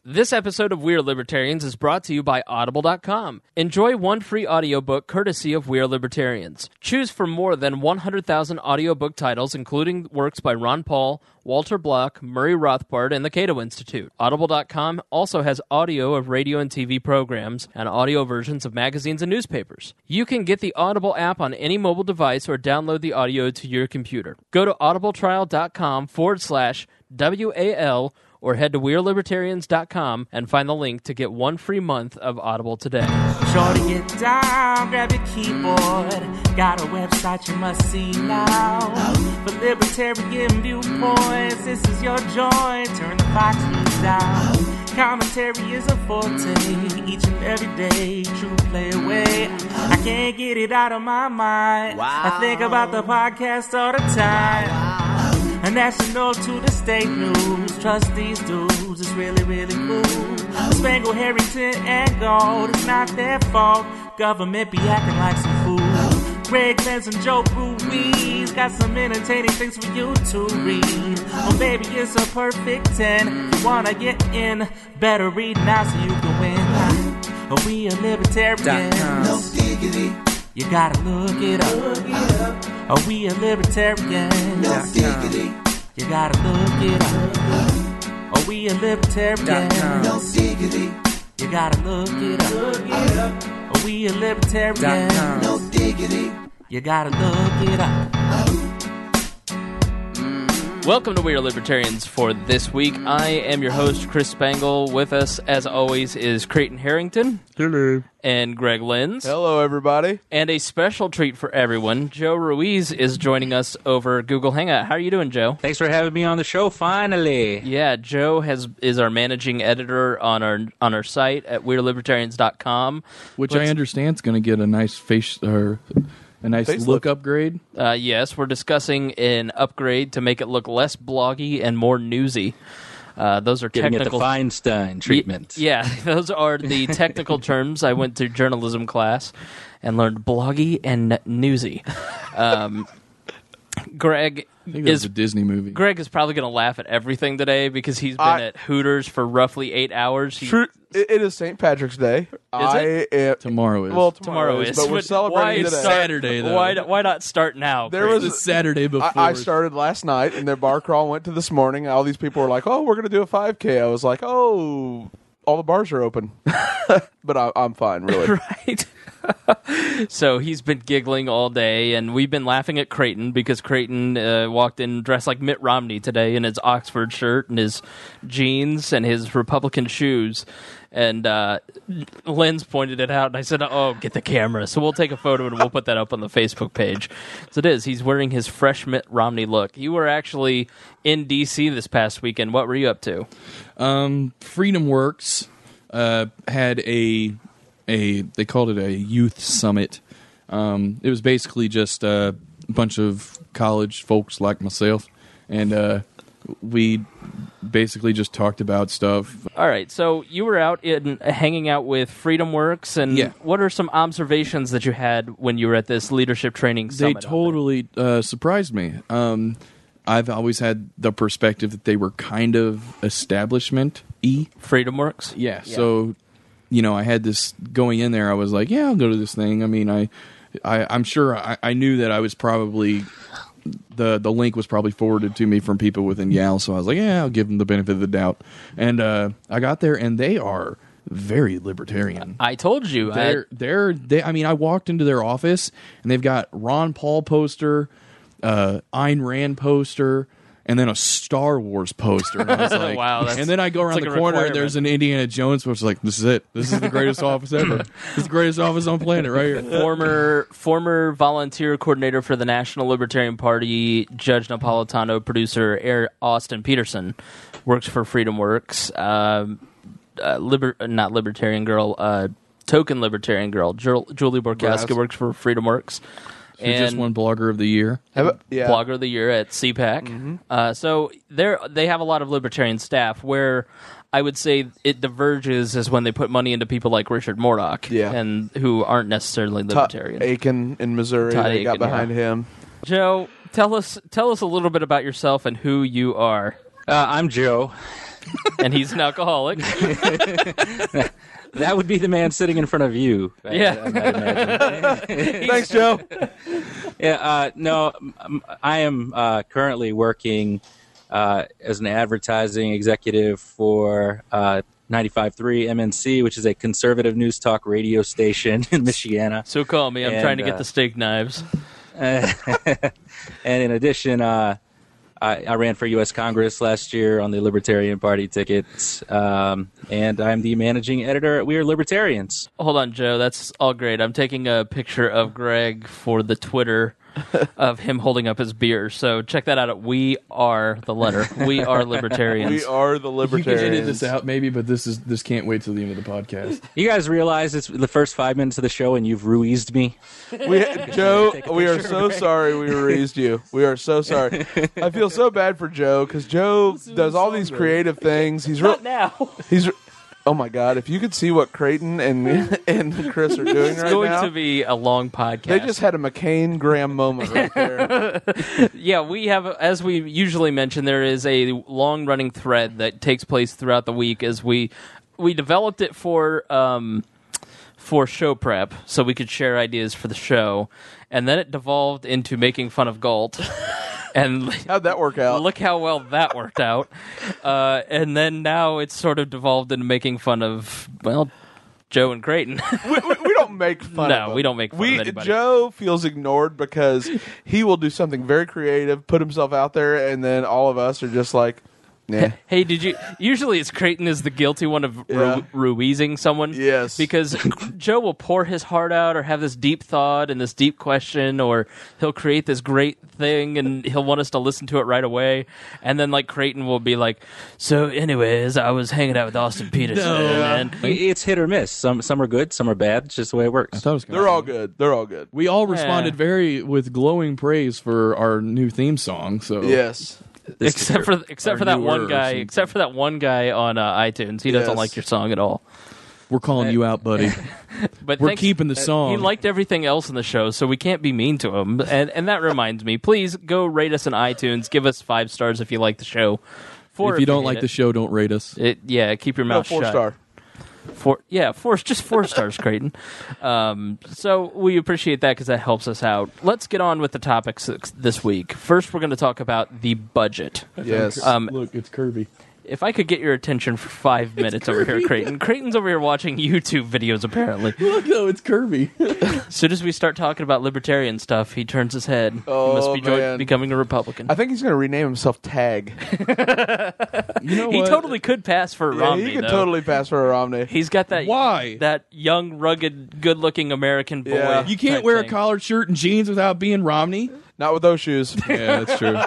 This episode of We Are Libertarians is brought to you by Audible.com. Enjoy one free audiobook courtesy of We Are Libertarians. Choose from more than 100,000 audiobook titles, including works by Ron Paul, Walter Block, Murray Rothbard, and the Cato Institute. Audible.com also has audio of radio and TV programs and audio versions of magazines and newspapers. You can get the Audible app on any mobile device or download the audio to your computer. Go to audibletrial.com/WAL or head to WeareLibertarians.com and find the link to get one free month of Audible today. Shorty, get down, grab your keyboard. Got a website you must see now. For libertarian viewpoints, this is your joint. Turn the Fox News down. Commentary is a forte, each and every day. True play away. I can't get it out of my mind. I think about the podcast all the time. A national to the state news. Trust these dudes, it's really, really cool. Spangle, Harrington, and Gold, it's not their fault. Government be acting like some fool. Greg Lenz and Joe Ruiz got some entertaining things for you to read. Oh, baby, it's a perfect 10. If you wanna get in, better read now so you can win. Oh, we are libertarians. No diggity. You gotta look it up. Oh, we are libertarians. No diggity. You gotta look it up. Oh, we are libertarians. No diggity. You gotta look it up. Oh, we are libertarians. No diggity. You gotta look it up. Welcome to We Are Libertarians for this week. I am your host, Chris Spangle. With us, as always, is Creighton Harrington. Hello. And Greg Lenz. Hello, everybody. And a special treat for everyone, Joe Ruiz is joining us over Google Hangout. How are you doing, Joe? Thanks for having me on the show, finally. Yeah, Joe is our managing editor on our site at WeareLibertarians.com. Which I understand is going to get a nice face or a nice look upgrade. Yes, we're discussing an upgrade to make it look less bloggy and more newsy. Those are Giving technical. it the Feinstein treatment. Yeah, those are the technical terms. I went to journalism class and learned bloggy and newsy. Greg I think that's a Disney movie. Greg is probably going to laugh at everything today because he's been at Hooters for roughly 8 hours. True. It is St. Patrick's Day. Tomorrow is. Well, tomorrow is. But we're celebrating today. Saturday, though. Why not start now? There was a Saturday before. I started last night, and their bar crawl went to this morning. All these people were like, "Oh, we're going to do a 5K." I was like, "Oh, all the bars are open," but I'm fine, really. Right. So he's been giggling all day, and we've been laughing at Creighton because Creighton walked in dressed like Mitt Romney today in his Oxford shirt and his jeans and his Republican shoes. And Lenz pointed it out, and I said, "Oh, get the camera." So we'll take a photo, and we'll put that up on the Facebook page. So it is. He's wearing his fresh Mitt Romney look. You were actually in D.C. this past weekend. What were you up to? Freedom Works had they called it a youth summit. It was basically just a bunch of college folks like myself, and we basically just talked about stuff. All right, so you were out hanging out with Freedom Works, and what are some observations that you had when you were at this leadership training summit? They totally surprised me. I've always had the perspective that they were kind of establishment-y. Freedom Works? Yeah, so, I had this going in there. I was like, yeah, I'll go to this thing. I mean, I'm sure I knew that I was probably... The link was probably forwarded to me from people within YAL, so I was like, yeah, I'll give them the benefit of the doubt. And I got there, and they are very libertarian. I told you. I walked into their office, and they've got Ron Paul poster, Ayn Rand poster, and then a Star Wars poster. And I was like, wow. And then I go around the corner, and there's an Indiana Jones poster. Like, this is it. This is the greatest office ever. This is the greatest office on planet right here. Former volunteer coordinator for the National Libertarian Party, Judge Napolitano, producer Austin Peterson, works for Freedom Works. Not Libertarian Girl, Token Libertarian Girl, Julie Borkowski works for Freedom Works. Who just won Blogger of the Year. Blogger of the Year at CPAC. Mm-hmm. So they have a lot of libertarian staff. Where I would say it diverges is when they put money into people like Richard Murdoch, and who aren't necessarily libertarian. Todd Aiken in Missouri, they got behind him. Joe, tell us a little bit about yourself and who you are. I'm Joe. and he's an alcoholic. That would be the man sitting in front of you. Yeah. I might imagine. Thanks, Joe. Yeah, no, I am currently working as an advertising executive for 95.3 MNC, which is a conservative news talk radio station in Michiana. So call me. I'm And, trying to get the steak knives. And in addition, I ran for U.S. Congress last year on the Libertarian Party ticket, and I'm the managing editor at We Are Libertarians. Hold on, Joe. That's all great. I'm taking a picture of Greg for the Twitter of him holding up his beer. So check that out at We Are the letter. We Are Libertarians. We are the You can libertarians. edit this out maybe, but this can't wait till the end of the podcast. You guys realize it's the first 5 minutes of the show and you've ruized me? Joe, we are so sorry we raised you. We are so sorry. I feel so bad for Joe because Joe does all these creative things. He's real. now. Oh my God! If you could see what Creighton and Chris are doing It's right going now, to be a long podcast. they just had a McCain Graham moment right there. Yeah, we have, as we usually mention, there is a long-running thread that takes place throughout the week as we developed it for show prep so we could share ideas for the show, and then it devolved into making fun of Galt. And How'd that work out? look how well that worked out. And then now it's sort of devolved into making fun of, well, Joe and Creighton. we don't make fun of No, him. we don't make fun of anybody. Joe feels ignored because he will do something very creative, put himself out there, and then all of us are just like, yeah. Hey, did you? Usually, it's Creighton is the guilty one of Yeah. ruizing someone. Yes. because Joe will pour his heart out, or have this deep thought and this deep question, or he'll create this great thing, and he'll want us to listen to it right away. And then, like, Creighton will be like, "So, anyways, I was hanging out with Austin Peterson, and It's hit or miss. Some are good, some are bad. It's just the way it works. I thought it was kinda They're all funny. good. They're all good. We all responded with glowing praise for our new theme song. So Yes. except for Our that newer one or guy, something. except for that one guy on iTunes, he doesn't Yes. like your song at all." we're calling you out, buddy. But We're thanks- keeping the song. He liked everything else in the show, so we can't be mean to him. And that reminds me, please go rate us on iTunes. Give us 5 stars if you like the show. 4 If you don't hate like it. the show, don't rate us. Keep your No, mouth 4-star. shut. Just 4 stars, Creighton. So we appreciate that because that helps us out. Let's get on with the topics this week. First, we're going to talk about the budget. Yes. Look, it's Kirby. If I could get your attention for 5 minutes over here, Creighton. Creighton's over here watching YouTube videos, apparently. Look, no, it's Kirby. As soon as we start talking about libertarian stuff, he turns his head. He Oh, must be man. becoming a Republican. I think he's going to rename himself Tag. You know He what? totally could pass for Yeah, Romney, he could though. totally pass for a Romney. He's got that Why? that young, rugged, good-looking American boy. Yeah. You can't type wear a thing. collared shirt and jeans without being Romney. Not with those shoes. Yeah, that's true.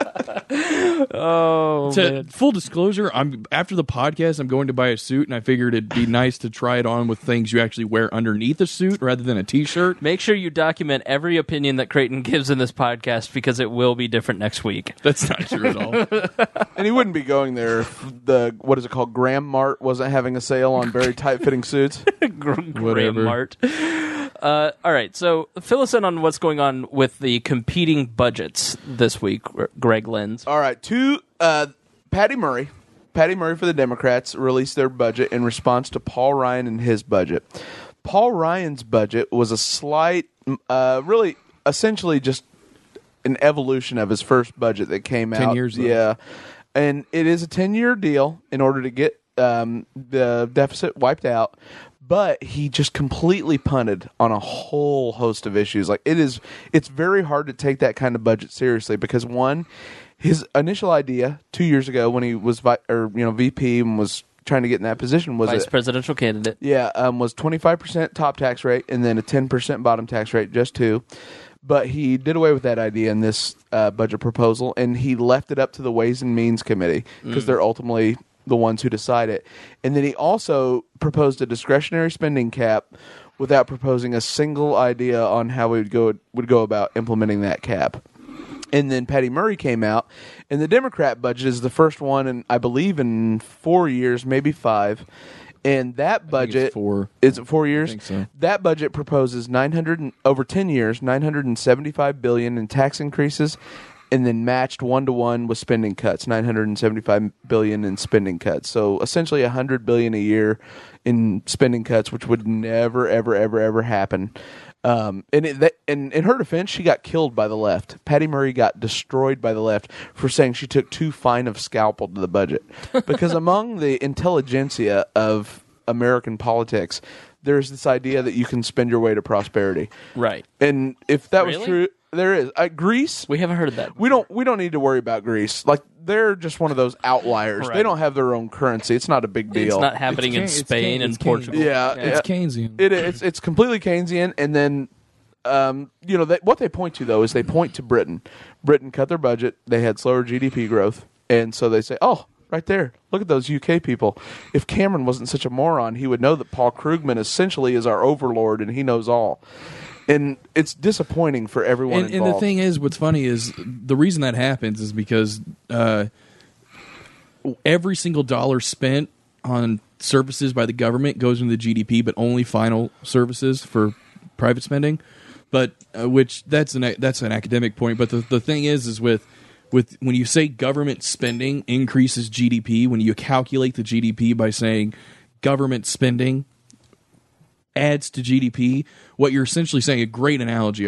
Oh, man. Full disclosure, I'm after the podcast. I'm going to buy a suit, and I figured it'd be nice to try it on with things you actually wear underneath a suit rather than a t-shirt. Make sure you document every opinion that Creighton gives in this podcast because it will be different next week. That's not true at all. And he wouldn't be going there if the, what is it called, Graham Mart wasn't having a sale on very tight-fitting suits. Graham Whatever. Mart. All right, so fill us in on what's going on with the competing budgets this week, Greg Lenz. All right, Patty Murray for the Democrats released their budget in response to Paul Ryan and his budget. Paul Ryan's budget was a slight, really, essentially just an evolution of his first budget that came out 10 years, though. Yeah, and it is a 10-year deal in order to get the deficit wiped out. But he just completely punted on a whole host of issues. Like it's very hard to take that kind of budget seriously because one, his initial idea 2 years ago when he was VP and was trying to get in that position was Vice presidential candidate. was 25% top tax rate and then a 10% bottom tax rate, just 2. But he did away with that idea in this budget proposal, and he left it up to the Ways and Means Committee because they're ultimately the ones who decide it. And then he also proposed a discretionary spending cap without proposing a single idea on how we would go about implementing that cap. And then Patty Murray came out, and the Democrat budget is the first one, in, I believe, in 4 years, maybe 5. And that budget it's 4. Is it 4 years? I think so. That budget proposes over 10 years, $975 billion in tax increases and then matched 1-to-1 with spending cuts, $975 billion in spending cuts. So essentially $100 billion a year in spending cuts, which would never, ever, ever, ever happen. And in her defense, she got killed by the left. Patty Murray got destroyed by the left for saying she took too fine of scalpel to the budget. Because among the intelligentsia of American politics, there's this idea that you can spend your way to prosperity. Right. And if that was Really? true, there is. Greece, We haven't heard of that. we don't need to worry about Greece. Like, they're just one of those outliers. Right. They don't have their own currency. It's not a big deal. It's not happening in It's Spain Keyn- and it's Portugal. Keyn- Yeah, It's Keynesian. It's completely Keynesian, and then what they point to though is they point to Britain. Britain cut their budget. They had slower GDP growth, and so they say, "Oh, right there, look at those UK people. If Cameron wasn't such a moron, he would know that Paul Krugman essentially is our overlord, and he knows all." And it's disappointing for everyone And involved. the thing is, what's funny is the reason that happens is because every single dollar spent on services by the government goes into the GDP, but only final services for private spending. But which that's an academic point. But the thing is with when you say government spending increases GDP, when you calculate the GDP by saying government spending adds to GDP, what you're essentially saying, a great analogy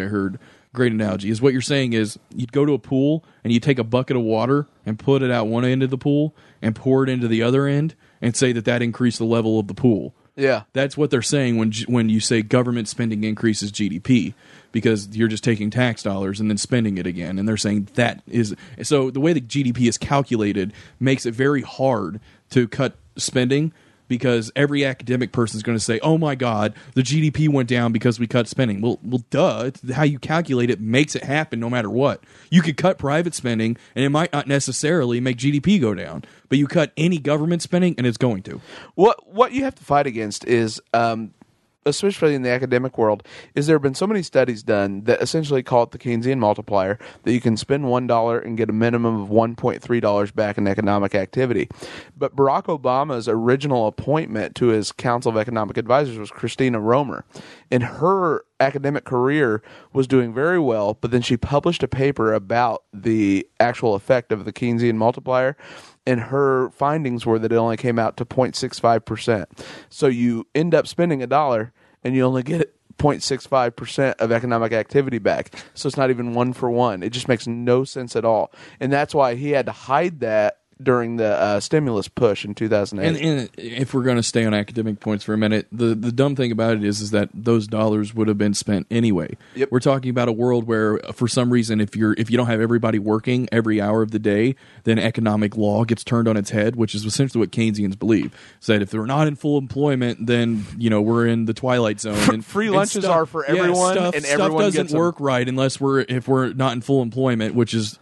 is what you're saying is you'd go to a pool and you take a bucket of water and put it out one end of the pool and pour it into the other end and say that increased the level of the pool. yeah, That's what they're saying when you say government spending increases GDP, because you're just taking tax dollars and then spending it again. And they're saying that is so the way that GDP is calculated makes it very hard to cut spending, because every academic person is going to say, "Oh my God, the GDP went down because we cut spending." Well, duh. It's how you calculate it makes it happen no matter what. You could cut private spending, and it might not necessarily make GDP go down, but you cut any government spending, and it's going to. What you have to fight against is, especially in the academic world, is there have been so many studies done that essentially call it the Keynesian multiplier, that you can spend $1 and get a minimum of $1.3 back in economic activity. But Barack Obama's original appointment to his Council of Economic Advisors was Christina Romer, and her academic career was doing very well, but then she published a paper about the actual effect of the Keynesian multiplier, and her findings were that it only came out to 0.65%. So you end up spending $1 and you only get 0.65% of economic activity back. So it's not even 1 for 1. It just makes no sense at all. And that's why he had to hide that during the stimulus push in 2008. And if we're going to stay on academic points for a minute, the dumb thing about it is that those dollars would have been spent anyway. Yep. We're talking about a world where, for some reason, if you don't have everybody working every hour of the day, then economic law gets turned on its head, which is essentially what Keynesians believe. Is that if they're not in full employment, then we're in the twilight zone. And Free lunches are for everyone, and stuff everyone doesn't gets them. work right unless if we're not in full employment, which is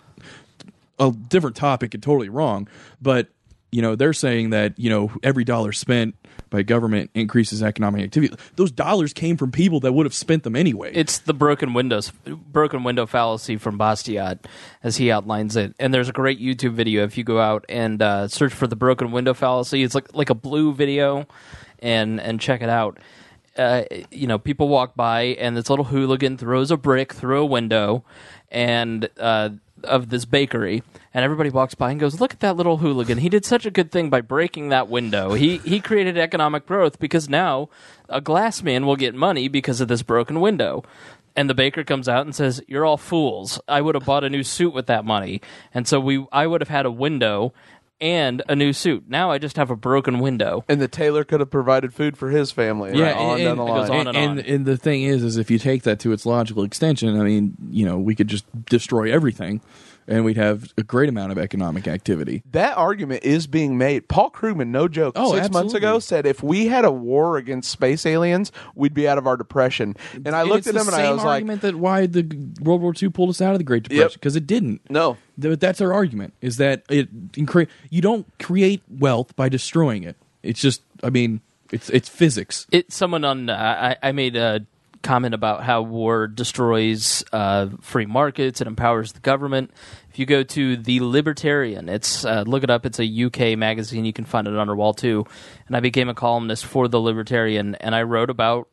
a different topic and totally wrong. But they're saying that every dollar spent by government increases economic activity. Those dollars came from people that would have spent them anyway. It's the broken window fallacy from Bastiat, as he outlines it. And there's a great YouTube video if you go out and search for the broken window fallacy. It's like a blue video, and check it out. People walk by and this little hooligan throws a brick through a window, and of this bakery, and everybody walks by and goes, "Look at that little hooligan. He did such a good thing by breaking that window. He created economic growth because now a glass man will get money because of this broken window." And the baker comes out and says, "You're all fools. I would have bought a new suit with that money. And so I would have had a window and a new suit. Now I just have a broken window." And the tailor could have provided food for his family. Yeah, right, on down the it goes line. on and the thing is if you take that to its logical extension, I mean, we could just destroy everything, and we'd have a great amount of economic activity. That argument is being made. Paul Krugman, no joke, Oh, 6 months ago absolutely. said if we had a war against space aliens, we'd be out of our depression. And I looked at him and I was like, like, argument that why the World War II pulled us out of the Great Depression, because it didn't. no. That's our argument, is that you don't create wealth by destroying it. It's just, it's physics. Someone on I made a comment about how war destroys free markets and empowers the government. If you go to The Libertarian, it's look it up. It's a UK magazine. You can find it on our wall too. And I became a columnist for The Libertarian, and I wrote about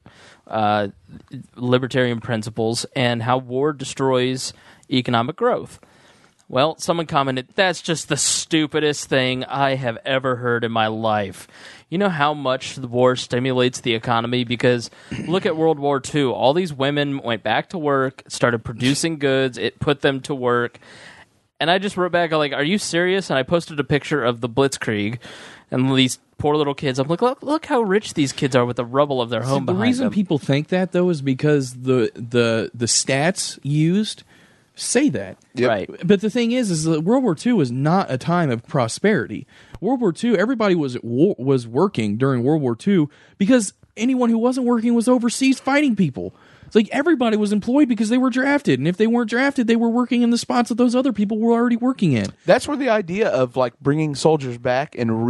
libertarian principles and how war destroys economic growth. Well, someone commented, that's just the stupidest thing I have ever heard in my life. You know how much the war stimulates the economy? Because look at World War II. All these women went back to work, started producing goods. It put them to work. And I just wrote back, like, are you serious? And I posted a picture of the Blitzkrieg and these poor little kids. I'm like, look how rich these kids are with the rubble of their home The behind reason them. people think that, though, is because the stats used say that. Yep. Right. But the thing is that World War II was not a time of prosperity. World War II, everybody was working during World War II because anyone who wasn't working was overseas fighting people. It's like everybody was employed because they were drafted, and if they weren't drafted, they were working in the spots that those other people were already working in. That's where the idea of like bringing soldiers back and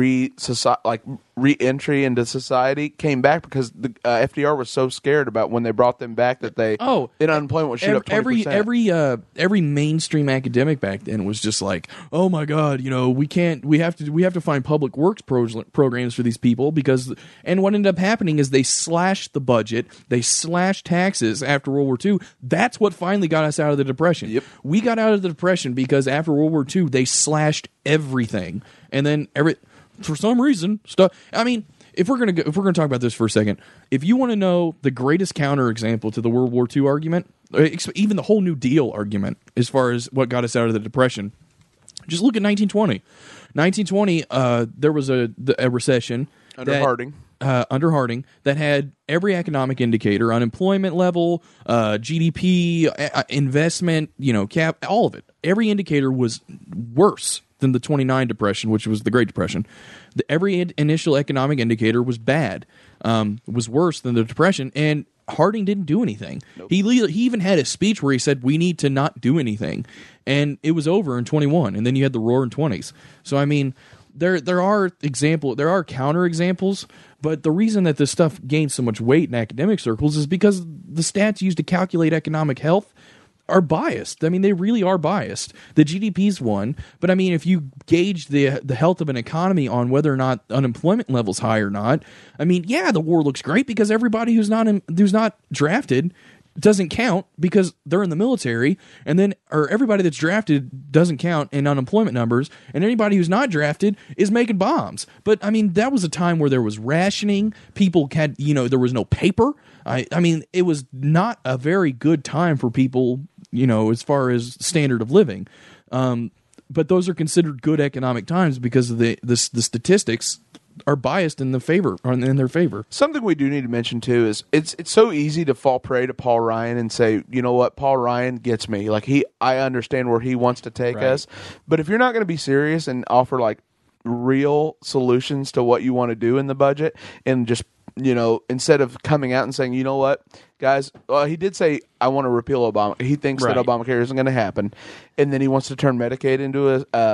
re-entry into society came back, because the FDR was so scared about when they brought them back that unemployment would shoot up 20%. Every mainstream academic back then was just like, oh my God, we have to find public works programs for these people, because, and what ended up happening is they slashed the budget, they slashed taxes after World War II. That's what finally got us out of the Depression. Yep. We got out of the Depression because after World War II they slashed everything, and then for some reason stuff. I mean, if we're gonna talk about this for a second, if you want to know the greatest counterexample to the World War II argument, even the whole New Deal argument, as far as what got us out of the Depression, just look at 1920. 1920, there was a recession Under Harding. Under Harding, that had every economic indicator, unemployment level, GDP, investment, cap, all of it. Every indicator was worse than the 29 Depression, which was the Great Depression. Every initial economic indicator was bad, was worse than the Depression, and Harding didn't do anything. Nope. He even had a speech where he said, we need to not do anything, and it was over in 21, and then you had the roaring 20s. So, I mean, there are counter examples, but the reason that this stuff gains so much weight in academic circles is because the stats used to calculate economic health are biased. I mean, they really are biased. The GDP's one, but I mean, if you gauge the health of an economy on whether or not unemployment level's high or not, I mean, yeah, the war looks great because everybody who's not drafted doesn't count because they're in the military, or everybody that's drafted doesn't count in unemployment numbers, and anybody who's not drafted is making bombs. But I mean, that was a time where there was rationing. People had, there was no paper. I mean, it was not a very good time for people, as far as standard of living. But those are considered good economic times because of the statistics are biased in their favor. Something we do need to mention too is it's so easy to fall prey to Paul Ryan and say, you know what, Paul Ryan gets me. Like I understand where he wants to take us, but if you're not going to be serious and offer like real solutions to what you want to do in the budget, and just instead of coming out and saying, you know what, guys, he did say, I want to repeal Obama. He thinks that Obamacare isn't going to happen, and then he wants to turn Medicaid into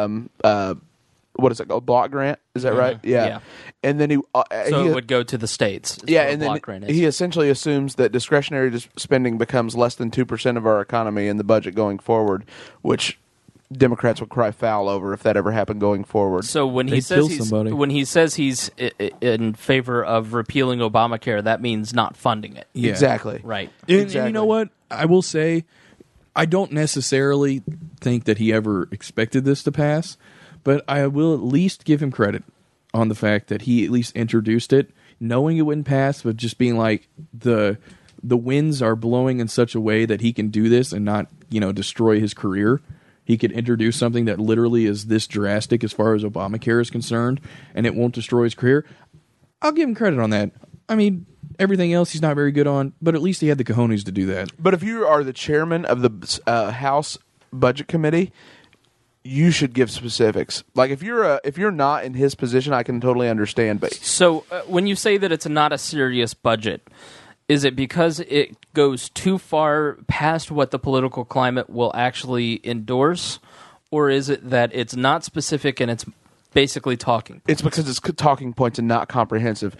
a what is it called? Block grant? Is that right? Yeah. And then it would go to the states. Yeah, and then he essentially assumes that discretionary spending becomes less than 2% of our economy in the budget going forward, which Democrats would cry foul over if that ever happened going forward. So when he says he's in favor of repealing Obamacare, that means not funding it. Yeah. Exactly. Right. And you know what? I will say, I don't necessarily think that he ever expected this to pass, but I will at least give him credit on the fact that he at least introduced it, knowing it wouldn't pass, but just being like, the winds are blowing in such a way that he can do this and not, destroy his career. He could introduce something that literally is this drastic as far as Obamacare is concerned, and it won't destroy his career. I'll give him credit on that. I mean, everything else he's not very good on, but at least he had the cojones to do that. But if you are the chairman of the House Budget Committee, you should give specifics. Like if you're not in his position, I can totally understand. But so when you say that it's not a serious budget, is it because it goes too far past what the political climate will actually endorse, or is it that it's not specific and it's basically talking points? It's because it's talking points and not comprehensive.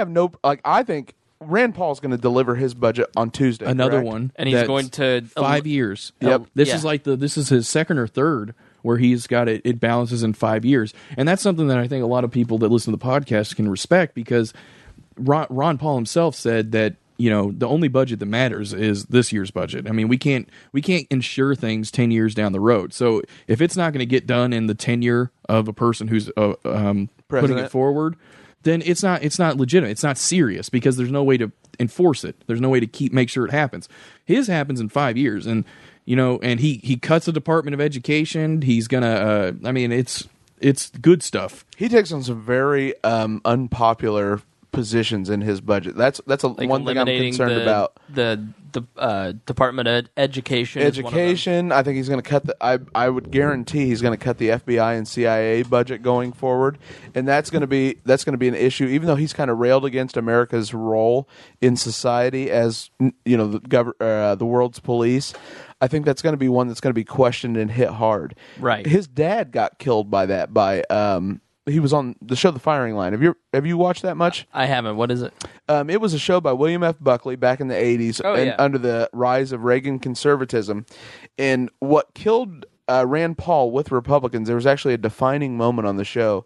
I think Rand Paul's going to deliver his budget on Tuesday. Another correct? one, and he's going to 5 years. Yep. This is his second or third where he's got it. It balances in 5 years, and that's something that I think a lot of people that listen to the podcast can respect, because Ron Paul himself said that the only budget that matters is this year's budget. I mean, we can't ensure things 10 years down the road. So if it's not going to get done in the tenure of a person who's putting it forward, then it's not legitimate. It's not serious because there's no way to enforce it. There's no way to make sure it happens. His happens in 5 years, and and he cuts the Department of Education. He's gonna. I mean, it's good stuff. He takes on some very unpopular positions in his budget. That's one thing I'm concerned about. The Department of Education. Education. I think he's going to cut I would guarantee he's going to cut the FBI and CIA budget going forward, and that's going to be an issue. Even though he's kind of railed against America's role in society as the world's police, I think that's going to be one that's going to be questioned and hit hard. Right. His dad got killed by that. He was on the show The Firing Line. Have you watched that much? I haven't. What is it? It was a show by William F. Buckley back in the 80s under the rise of Reagan conservatism. And what killed Rand Paul with Republicans, there was actually a defining moment on the show.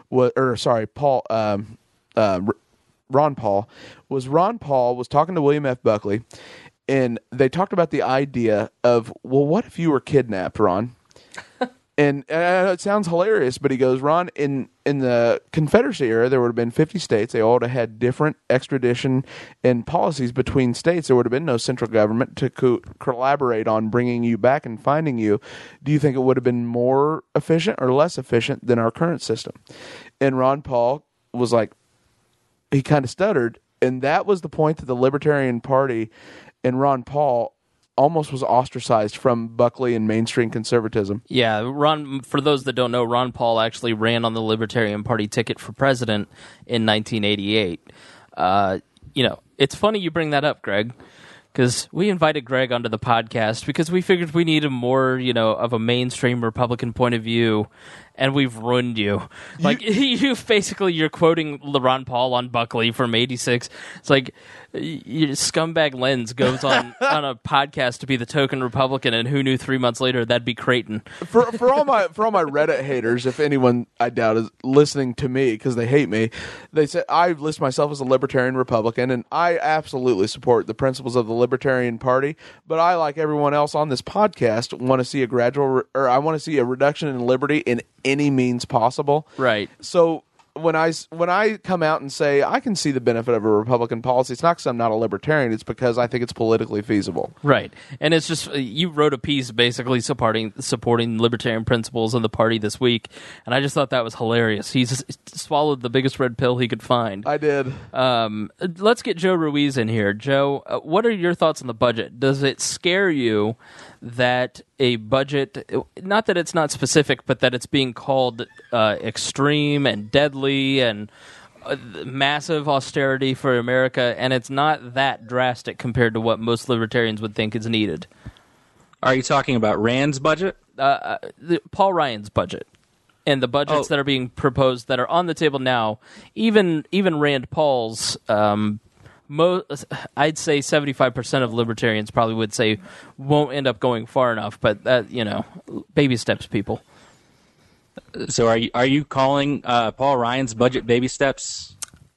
Ron Paul was talking to William F. Buckley, and they talked about the idea of, well, what if you were kidnapped, Ron? And it sounds hilarious, but he goes, Ron, in the Confederacy era, there would have been 50 states. They all would have had different extradition and policies between states. There would have been no central government to collaborate on bringing you back and finding you. Do you think it would have been more efficient or less efficient than our current system? And Ron Paul was like, he kind of stuttered, and that was the point that the Libertarian Party and Ron Paul almost was ostracized from Buckley and mainstream conservatism. Yeah, for those that don't know, Ron Paul actually ran on the Libertarian Party ticket for president in 1988. It's funny you bring that up, Greg, because we invited Greg onto the podcast because we figured we needed more, of a mainstream Republican point of view, and we've ruined you. Like, you're quoting Ron Paul on Buckley from 86. It's like, your scumbag Lens goes on a podcast to be the token Republican, and who knew 3 months later that'd be Creighton. For all my Reddit haters, if anyone I doubt is listening to me because they hate me, they say I list myself as a Libertarian Republican, and I absolutely support the principles of the Libertarian Party. But I, like everyone else on this podcast, want to see I want to see a reduction in liberty in any means possible. Right. So when I come out and say I can see the benefit of a Republican policy, it's not because I'm not a libertarian. It's because I think it's politically feasible. Right. And it's just, you wrote a piece basically supporting libertarian principles in the party this week, and I just thought that was hilarious. He's swallowed the biggest red pill he could find. I did. Let's get Joe Ruiz in here. Joe, what are your thoughts on the budget? Does it scare you that a budget, not that it's not specific, but that it's being called extreme and deadly and massive austerity for America, and it's not that drastic compared to what most libertarians would think is needed? Are you talking about Rand's budget? Paul Ryan's budget. And the budgets that are being proposed that are on the table now, even Rand Paul's, I'd say 75% of libertarians probably would say won't end up going far enough, but baby steps, people. So are you calling Paul Ryan's budget baby steps?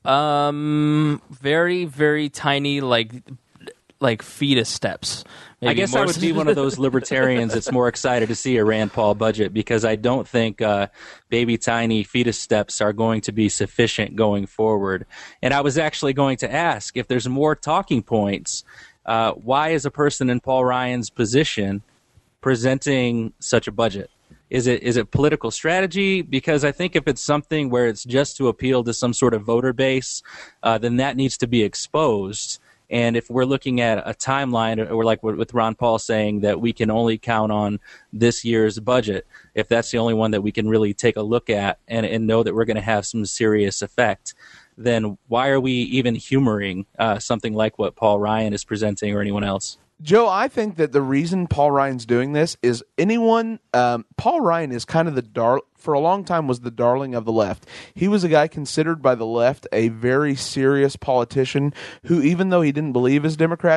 Very, very tiny, like fetus steps. I guess I would be one of those libertarians that's more excited to see a Rand Paul budget, because I don't think baby tiny fetus steps are going to be sufficient going forward. And I was actually going to ask, if there's more talking points, why is a person in Paul Ryan's position presenting such a budget? Is it political strategy? Because I think if it's something where it's just to appeal to some sort of voter base, then that needs to be exposed. And if we're looking at a timeline, or like with Ron Paul saying that we can only count on this year's budget, if that's the only one that we can really take a look at and know that we're going to have some serious effect, then why are we even humoring something like what Paul Ryan is presenting or anyone else? Joe, I think that the reason Paul Ryan's doing this is Paul Ryan is kind of for a long time was the darling of the left. He was a guy considered by the left a very serious politician who, even though he didn't believe as Democrats,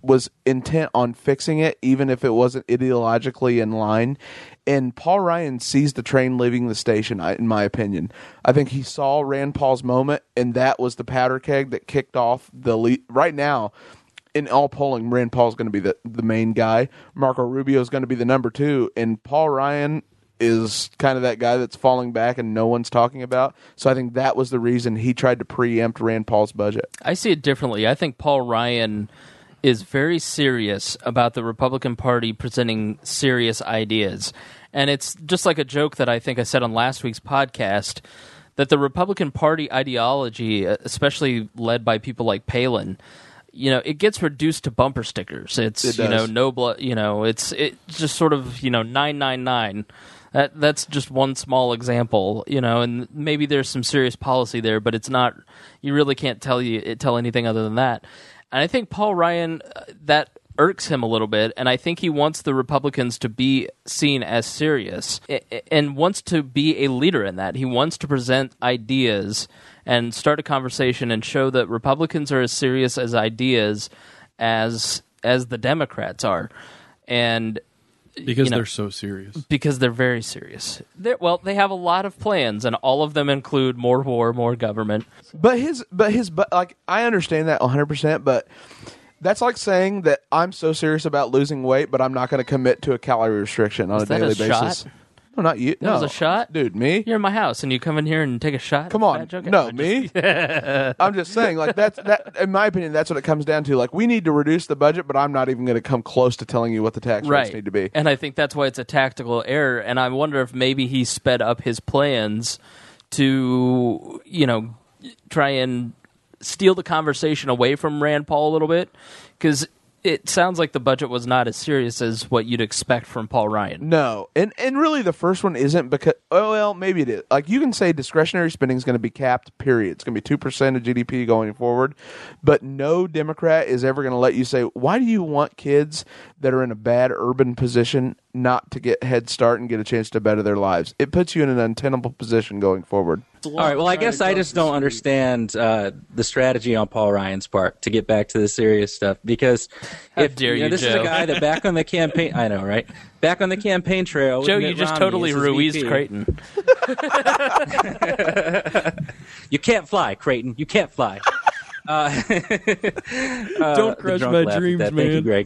was intent on fixing it, even if it wasn't ideologically in line. And Paul Ryan sees the train leaving the station, in my opinion. I think he saw Rand Paul's moment, and that was the powder keg that kicked off the lead. Right now, in all polling, Rand Paul's going to be the main guy. Marco Rubio is going to be the number 2, and Paul Ryan is kind of that guy that's falling back and no one's talking about. So I think that was the reason he tried to preempt Rand Paul's budget. I see it differently. I think Paul Ryan is very serious about the Republican Party presenting serious ideas. And it's just like a joke that I think I said on last week's podcast, that the Republican Party ideology, especially led by people like Palin, it gets reduced to bumper stickers. It's no blood. It's just sort of 999. That's just one small example, and maybe there's some serious policy there, but it's not. You really can't tell anything other than that. And I think Paul Ryan, that irks him a little bit, and I think he wants the Republicans to be seen as serious and wants to be a leader in that. He wants to present ideas and start a conversation and show that Republicans are as serious as ideas as the Democrats are, and. Because they're so serious. Because they're very serious. They have a lot of plans, and all of them include more war, more government. But I understand that 100%, but that's like saying that I'm so serious about losing weight, but I'm not going to commit to a calorie restriction on a daily basis. Shot? No, not you. That was a shot? Dude, me? You're in my house, and you come in here and take a shot? Come on. No, me? I'm just saying, that. In my opinion, that's what it comes down to. Like, we need to reduce the budget, but I'm not even going to come close to telling you what the tax rates need to be. And I think that's why it's a tactical error, and I wonder if maybe he sped up his plans to, try and steal the conversation away from Rand Paul a little bit, because it sounds like the budget was not as serious as what you'd expect from Paul Ryan. No. And really the first one isn't because, maybe it is. Like, you can say discretionary spending is going to be capped, period. It's going to be 2% of GDP going forward. But no Democrat is ever going to let you say, why do you want kids that are in a bad urban position not to get Head Start and get a chance to better their lives? It puts you in an untenable position going forward. All right, well, I guess I just don't understand the strategy on Paul Ryan's part, to get back to the serious stuff, because this is a guy that back on the campaign, I know, right? Back on the campaign trail, Joe, you just totally Ruized Creighton. You can't fly, Creighton. You can't fly. Don't crush my dreams, man. Thank you, Greg.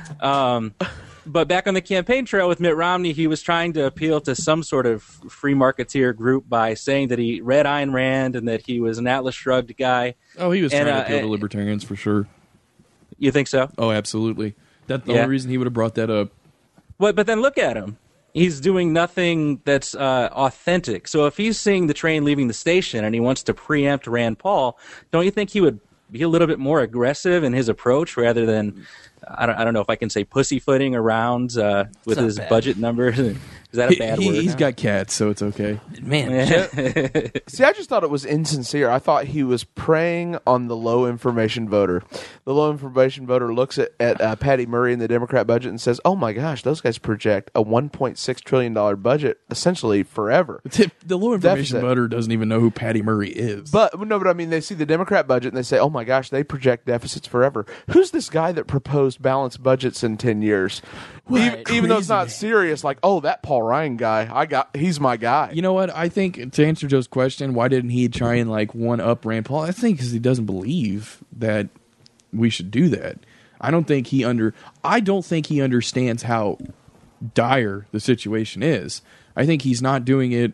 But back on the campaign trail with Mitt Romney, he was trying to appeal to some sort of free marketeer group by saying that he read Ayn Rand and that he was an Atlas Shrugged guy. Oh, he was trying to appeal to libertarians for sure. You think so? Oh, absolutely. That's the only reason he would have brought that up. But then look at him. He's doing nothing that's authentic. So if he's seeing the train leaving the station and he wants to preempt Rand Paul, don't you think he would be a little bit more aggressive in his approach rather than, I don't know if I can say pussyfooting around with his budget numbers? Is that a bad word? He's got cats, so it's okay. Man. See, I just thought it was insincere. I thought he was preying on the low information voter. The low information voter looks at Patty Murray in the Democrat budget and says, oh my gosh, those guys project a $1.6 trillion budget essentially forever. The low information voter doesn't even know who Patty Murray is. But I mean, they see the Democrat budget and they say, oh my gosh, they project deficits forever. Who's this guy that proposed balanced budgets in 10 years? Right. Even though it's not serious, like, oh, that Paul Ryan guy, he's my guy. You know what? I think, to answer Joe's question, why didn't he try and one-up Rand Paul? I think because he doesn't believe that we should do that. I don't think he understands how dire the situation is. I think he's not doing it.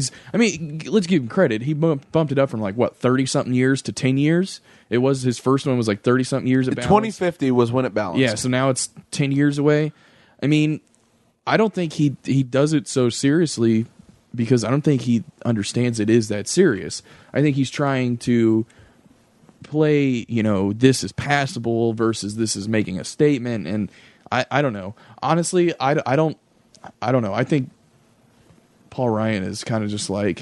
Let's give him credit. He bumped it up from 30-something years to 10 years. It was his first one was 30-something years at balance. 2050 was when it balanced. Yeah, so now it's 10 years away. I mean, I don't think he does it so seriously because I don't think he understands it is that serious. I think he's trying to play, this is passable versus this is making a statement, and I don't know. Honestly, I don't know. I think Paul Ryan is kind of just I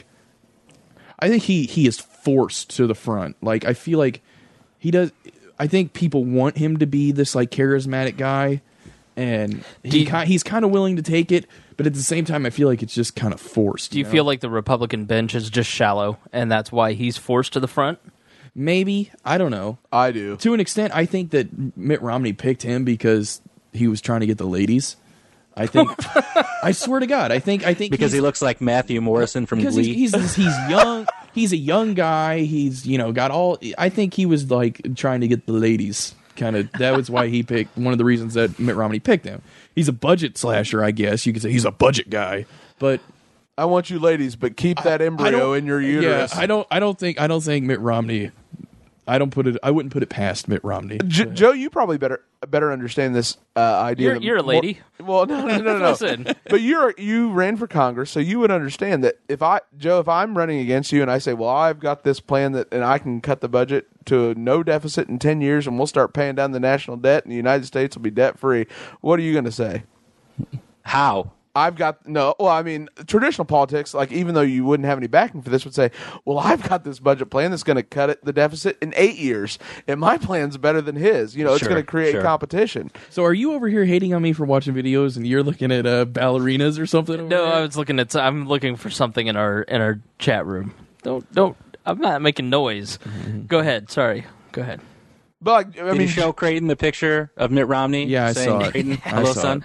think he is forced to the front. I feel like he does. I think people want him to be this charismatic guy, and he's kind of willing to take it, but at the same time, I feel like it's just kind of forced. Do you feel like the Republican bench is just shallow, and that's why he's forced to the front? Maybe. I don't know. I do. To an extent, I think that Mitt Romney picked him because he was trying to get the ladies. I think. I swear to God, I think Because he looks like Matthew Morrison from because Glee. he's young. He's a young guy. He's got all. I think he was like trying to get the ladies. Kind of. That was why he picked. One of the reasons that Mitt Romney picked him. He's a budget slasher, I guess you could say. He's a budget guy, but. I want you ladies, but keep that embryo in your uterus. Yeah, I don't think Mitt Romney. I wouldn't put it past Mitt Romney. Joe, you probably better understand this idea. You're a lady. Well, no. Listen. But you ran for Congress, so you would understand that if I'm running against you and I say, well, I've got this plan and I can cut the budget to no deficit in 10 years and we'll start paying down the national debt and the United States will be debt free, what are you going to say? How? Traditional politics, like even though you wouldn't have any backing for this, would say, well, I've got this budget plan that's going to cut the deficit in 8 years, and my plan's better than his. It's Sure, going to create sure. competition. So are you over here hating on me for watching videos, and you're looking at ballerinas or something? Over No, there? I was looking at. I'm looking for something in our chat room. Don't. I'm not making noise. Go ahead. Sorry. Go ahead. But Did you show Creighton the picture of Mitt Romney? Yeah, I saying, saw it. Creighton, I hello, saw son.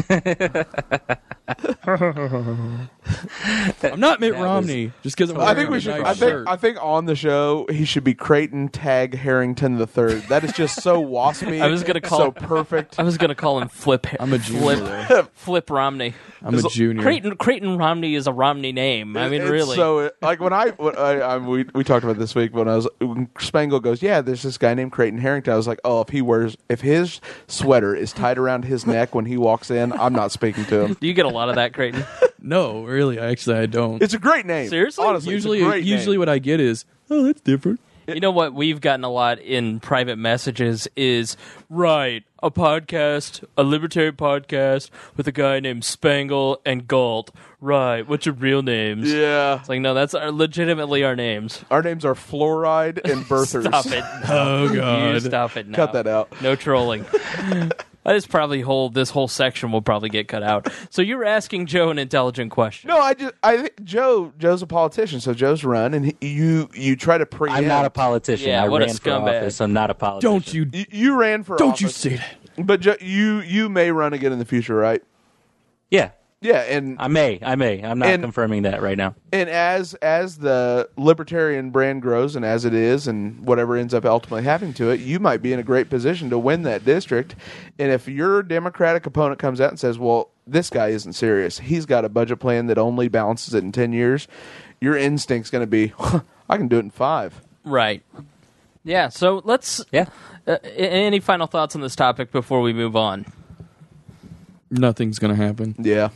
I'm not Mitt That Romney just because I think we should. I think on the show he should be Creighton Tag Harrington III. That is just so waspy. I was gonna call so him- perfect. I was gonna call him Flip. I'm a junior. Flip Romney. I'm a junior. Creighton Romney is a Romney name. I mean, It's really. So, like we talked about this week when Spangle goes, yeah, there's this guy named Creighton Harrington. I was like, oh, if his sweater is tied around his neck when he walks in, I'm not speaking to him. Do you get a lot of that, Creighton? No, really, I don't. It's a great name. Seriously? Honestly, it's a great Usually name. what I get is, oh, that's different. You know what we've gotten a lot in private messages is, right, a podcast, a libertarian podcast with a guy named Spangle and Galt. Right, what's your real names? Yeah, It's like, no, that's legitimately our names. our names are Fluoride and Birthers. Stop it. Oh, You God. stop it now. Cut that out. No trolling. This whole section will probably get cut out. So you're asking Joe an intelligent question. No, I think Joe's a politician, so Joe's run, and you try to preempt. I'm not a politician. Yeah, I what a ran for scumbag. office. I'm not a politician. Don't you? You ran for Don't office, you say that? But Joe, you may run again in the future, right? Yeah, Yeah, and I may. I'm not And- confirming that right now. And as the libertarian brand grows, and as it is, and whatever ends up ultimately happening to it, you might be in a great position to win that district. And if your Democratic opponent comes out and says, well, this guy isn't serious, he's got a budget plan that only balances it in 10 years, your instinct's going to be, I can do it in 5. Right. Yeah, so let's... Yeah. Any final thoughts on this topic before we move on? Nothing's going to happen. Yeah.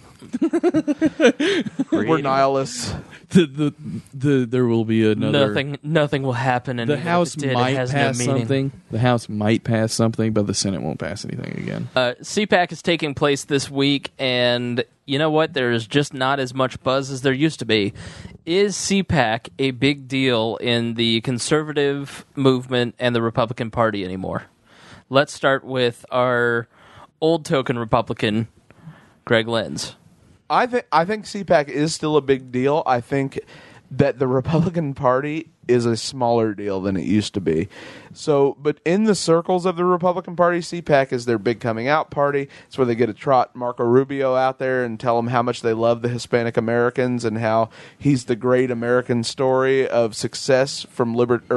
We're nihilists. There will be another. Nothing will happen. And The even if House it did, it might has pass no meaning. something. The House might pass something, but the Senate won't pass anything again. CPAC is taking place this week, and you know what? There's just not as much buzz as there used to be. Is CPAC a big deal in the conservative movement and the Republican Party anymore? Let's start with our old token Republican, Greg Lenz. I think CPAC is still a big deal. I think that the Republican Party is a smaller deal than it used to be. So, but in the circles of the Republican Party, CPAC is their big coming out party. It's where they get to trot Marco Rubio out there and tell them how much they love the Hispanic Americans and how he's the great American story of success from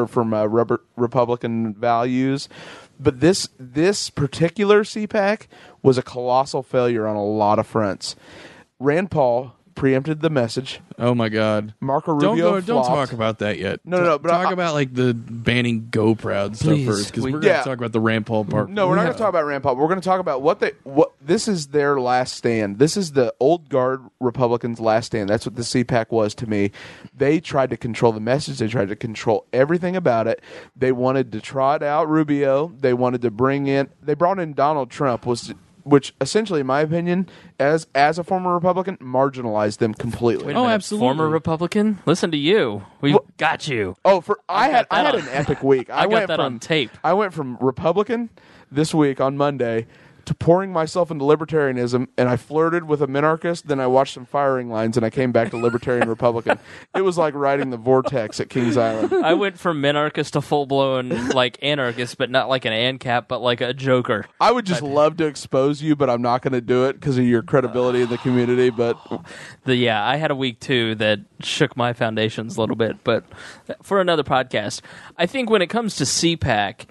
Republican values. But this particular CPAC was a colossal failure on a lot of fronts. Rand Paul preempted the message. Oh my God! Marco Rubio Don't flopped. talk about that yet. No, but talk I- about like the banning Go Proud stuff Please, first, because we- we're going to Yeah. talk about the Rand Paul part. No, we're not going to talk about Rand Paul. We're going to talk about what this is their last stand. This is the old guard Republicans' last stand. That's what the CPAC was to me. They tried to control the message. They tried to control everything about it. They wanted to trot out Rubio. They wanted to they brought in Donald Trump, which essentially, in my opinion, as a former Republican, marginalized them completely. Wait a Oh, minute, absolutely. Former Republican? Listen to you. We got you. Oh, I had that on- an epic week. I got went that from on tape. I went from Republican this week on Monday to pouring myself into libertarianism, and I flirted with a minarchist. Then I watched some firing lines, and I came back to libertarian Republican. It was like riding the vortex at Kings Island. I went from minarchist to full blown like anarchist, but not like an ANCAP, but like a Joker. I would just love to expose you, but I'm not going to do it because of your credibility in the community. But I had a week too that shook my foundations a little bit, but for another podcast. I think when it comes to CPAC,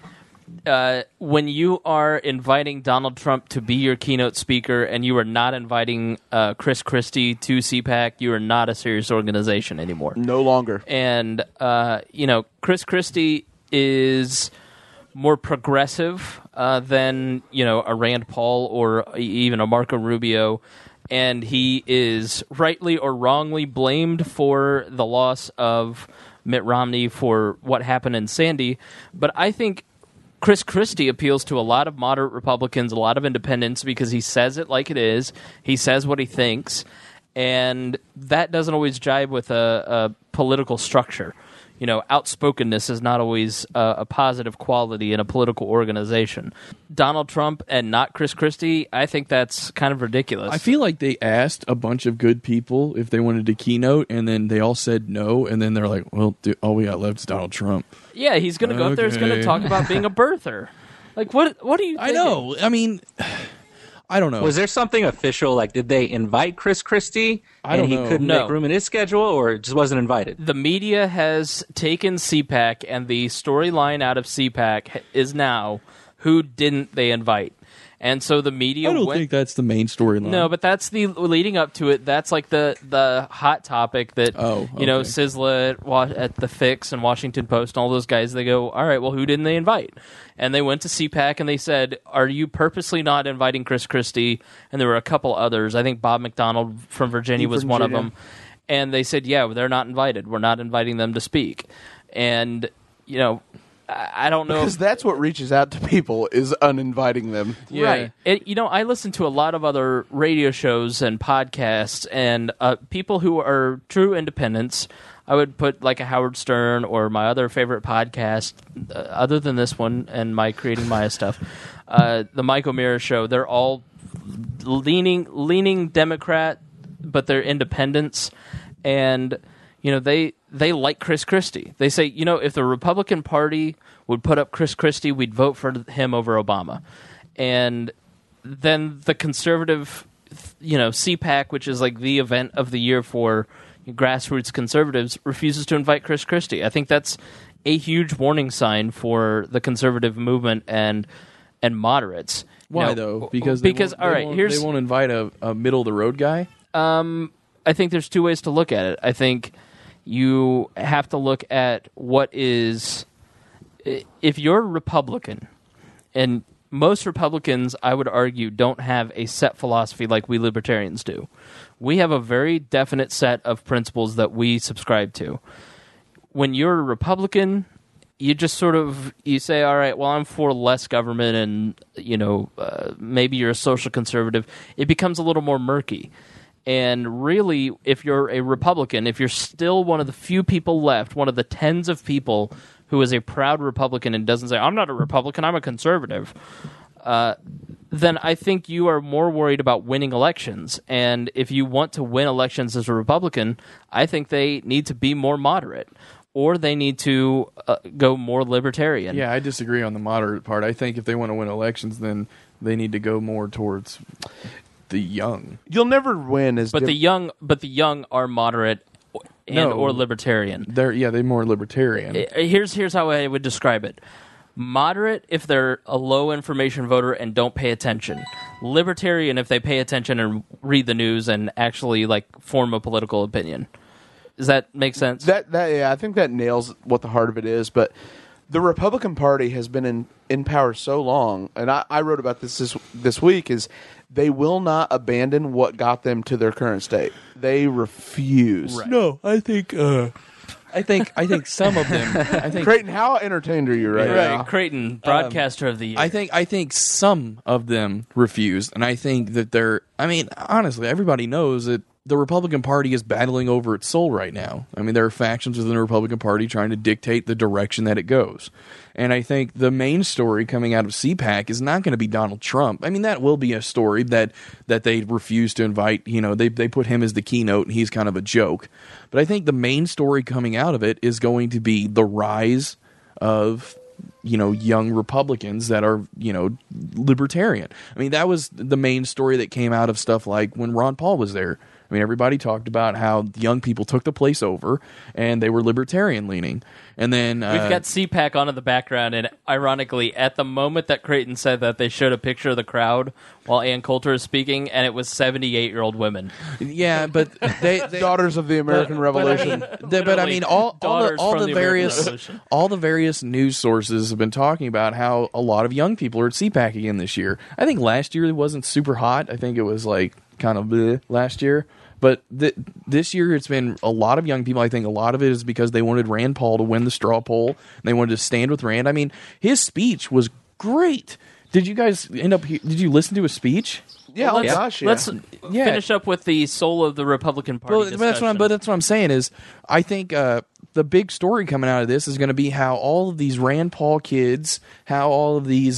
when you are inviting Donald Trump to be your keynote speaker and you are not inviting Chris Christie to CPAC, you are not a serious organization anymore. no longer. And, Chris Christie is more progressive than, a Rand Paul or even a Marco Rubio. And he is rightly or wrongly blamed for the loss of Mitt Romney for what happened in Sandy. But I think Chris Christie appeals to a lot of moderate Republicans, a lot of independents, because he says it like it is. He says what he thinks. And that doesn't always jibe with a political structure. Outspokenness is not always a positive quality in a political organization. Donald Trump and not Chris Christie, I think that's kind of ridiculous. I feel like they asked a bunch of good people if they wanted to keynote, and then they all said no, and then they're like, well, dude, all we got left is Donald Trump. Yeah, he's going to go up there, he's going to talk about being a birther. Like, what are you thinking? I know. I mean, I don't know. Was there something official? Like, did they invite Chris Christie I don't and he know. couldn't No. make room in his schedule, or it just wasn't invited? The media has taken CPAC, and the storyline out of CPAC is now, who didn't they invite? And so the media I don't went... think that's the main storyline. No, but that's the leading up to it. That's like the hot topic that okay. Sizzla at the Fix and Washington Post and all those guys. They go, all right, well, who didn't they invite? And they went to CPAC and they said, are you purposely not inviting Chris Christie? And there were a couple others. I think Bob McDonald from Virginia was one of them. And they said, yeah, they're not invited. We're not inviting them to speak. And I don't know. Because that's what reaches out to people is uninviting them. Right. I listen to a lot of other radio shows and podcasts, and people who are true independents. I would put like a Howard Stern or my other favorite podcast, other than this one and my Creating Maya stuff, the Mike O'Meara show. They're all leaning Democrat, but they're independents, and they like Chris Christie. They say, if the Republican Party would put up Chris Christie, we'd vote for him over Obama. And then the conservative, CPAC, which is like the event of the year for grassroots conservatives, refuses to invite Chris Christie. I think that's a huge warning sign for the conservative movement and moderates. Why though? Because they won't invite a middle of the road guy. I think there's two ways to look at it. I think you have to look at what is, if you're a Republican, and most Republicans, I would argue, don't have a set philosophy like we libertarians do. We have a very definite set of principles that we subscribe to. When you're a Republican, you just you say, all right, well, I'm for less government, and maybe you're a social conservative. It becomes a little more murky. And really, if you're a Republican, if you're still one of the few people left, one of the tens of people who is a proud Republican and doesn't say, I'm not a Republican, I'm a conservative, then I think you are more worried about winning elections. And if you want to win elections as a Republican, I think they need to be more moderate, or they need to go more libertarian. Yeah, I disagree on the moderate part. I think if they want to win elections, then they need to go more towards the young. You'll never win as the young are moderate or libertarian. They're more libertarian. Here's how I would describe it. Moderate if they're a low information voter and don't pay attention. Libertarian if they pay attention and read the news and actually form a political opinion. Does that make sense? I think that nails what the heart of it is. But the Republican Party has been in power so long, and I wrote about this week, is they will not abandon what got them to their current state. They refuse. Right. No, I think some of them. I think Creighton, how entertained are you right now? Creighton, broadcaster of the year. I think some of them refused, and I think that they're. I mean, honestly, everybody knows that the Republican Party is battling over its soul right now. I mean, there are factions within the Republican Party trying to dictate the direction that it goes. And I think the main story coming out of CPAC is not going to be Donald Trump. I mean, that will be a story that they refuse to invite. You know, they put him as the keynote, and he's kind of a joke. But I think the main story coming out of it is going to be the rise of, you know, young Republicans that are, you know, libertarian. I mean, that was the main story that came out of stuff like when Ron Paul was there. I mean, everybody talked about how young people took the place over and they were libertarian leaning. And then we've got CPAC on in the background, and ironically, at the moment that Creighton said that, they showed a picture of the crowd while Ann Coulter is speaking, and it was 78-year-old women. Yeah, but they Daughters of the American Revolution. But I mean, all the various news sources have been talking about how a lot of young people are at CPAC again this year. I think last year it wasn't super hot. I think it was like kind of bleh last year. But this year it's been a lot of young people. I think a lot of it is because they wanted Rand Paul to win the straw poll. And they wanted to stand with Rand. I mean, his speech was great. Did you guys did you listen to his speech? Yeah, Well, let's Yeah. finish up with the soul of the Republican Party Well, that's what I'm saying is I think the big story coming out of this is going to be how all of these Rand Paul kids, how all of these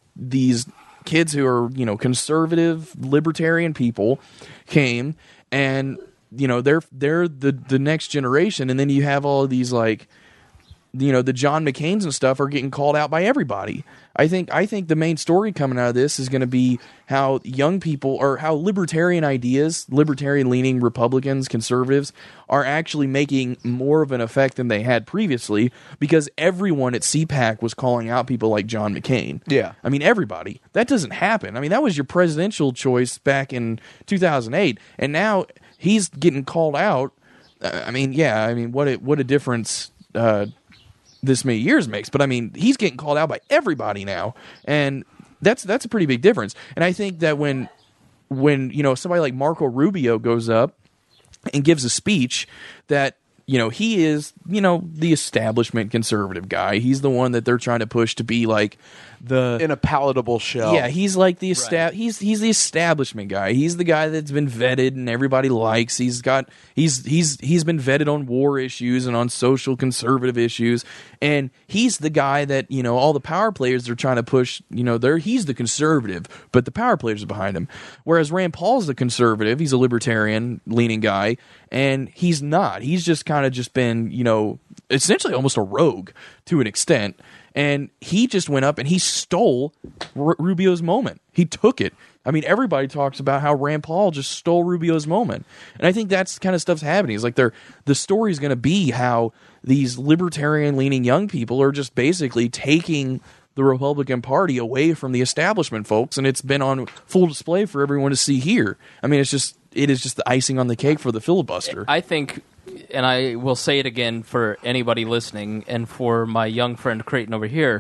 kids who are, you know, conservative libertarian people came, and you know they're the next generation, and then you have all of these, like, you know, the John McCains and stuff are getting called out by everybody. I think the main story coming out of this is going to be how young people, or how libertarian ideas, libertarian-leaning Republicans, conservatives, are actually making more of an effect than they had previously, because everyone at CPAC was calling out people like John McCain. Yeah. I mean, everybody. That doesn't happen. I mean, that was your presidential choice back in 2008, and now he's getting called out. I mean, yeah, I mean, what a difference this many years makes. But I mean, he's getting called out by everybody now, and that's a pretty big difference. And I think that when you know, somebody like Marco Rubio goes up and gives a speech, that, you know, he is, you know, the establishment conservative guy. He's the one that they're trying to push to be like in a palatable shell. Yeah, he's like the he's the establishment guy. He's the guy that's been vetted and everybody likes. He's been vetted on war issues and on social conservative issues, and he's the guy that, you know, all the power players are trying to push. You know, he's the conservative, but the power players are behind him. Whereas Rand Paul's the conservative. He's a libertarian leaning guy, and he's not. He's just kind of just been, you know, essentially almost a rogue to an extent. And he just went up and he stole Rubio's moment. He took it. I mean, everybody talks about how Rand Paul just stole Rubio's moment. And I think that's kind of stuff's happening. It's like the story's going to be how these libertarian-leaning young people are just basically taking the Republican Party away from the establishment folks, and it's been on full display for everyone to see here. I mean, it is just the icing on the cake for the filibuster. I think, and I will say it again for anybody listening, and for my young friend Creighton over here,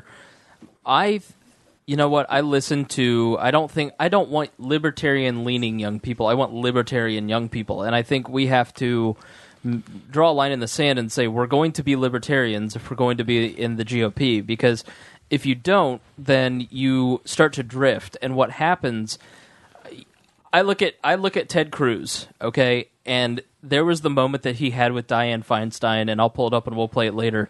you know what, I listen to, I don't want libertarian-leaning young people. I want libertarian young people, and I think we have to draw a line in the sand and say we're going to be libertarians if we're going to be in the GOP, because if you don't, then you start to drift. And what happens, I look at Ted Cruz, okay, and there was the moment that he had with Dianne Feinstein, and I'll pull it up and we'll play it later.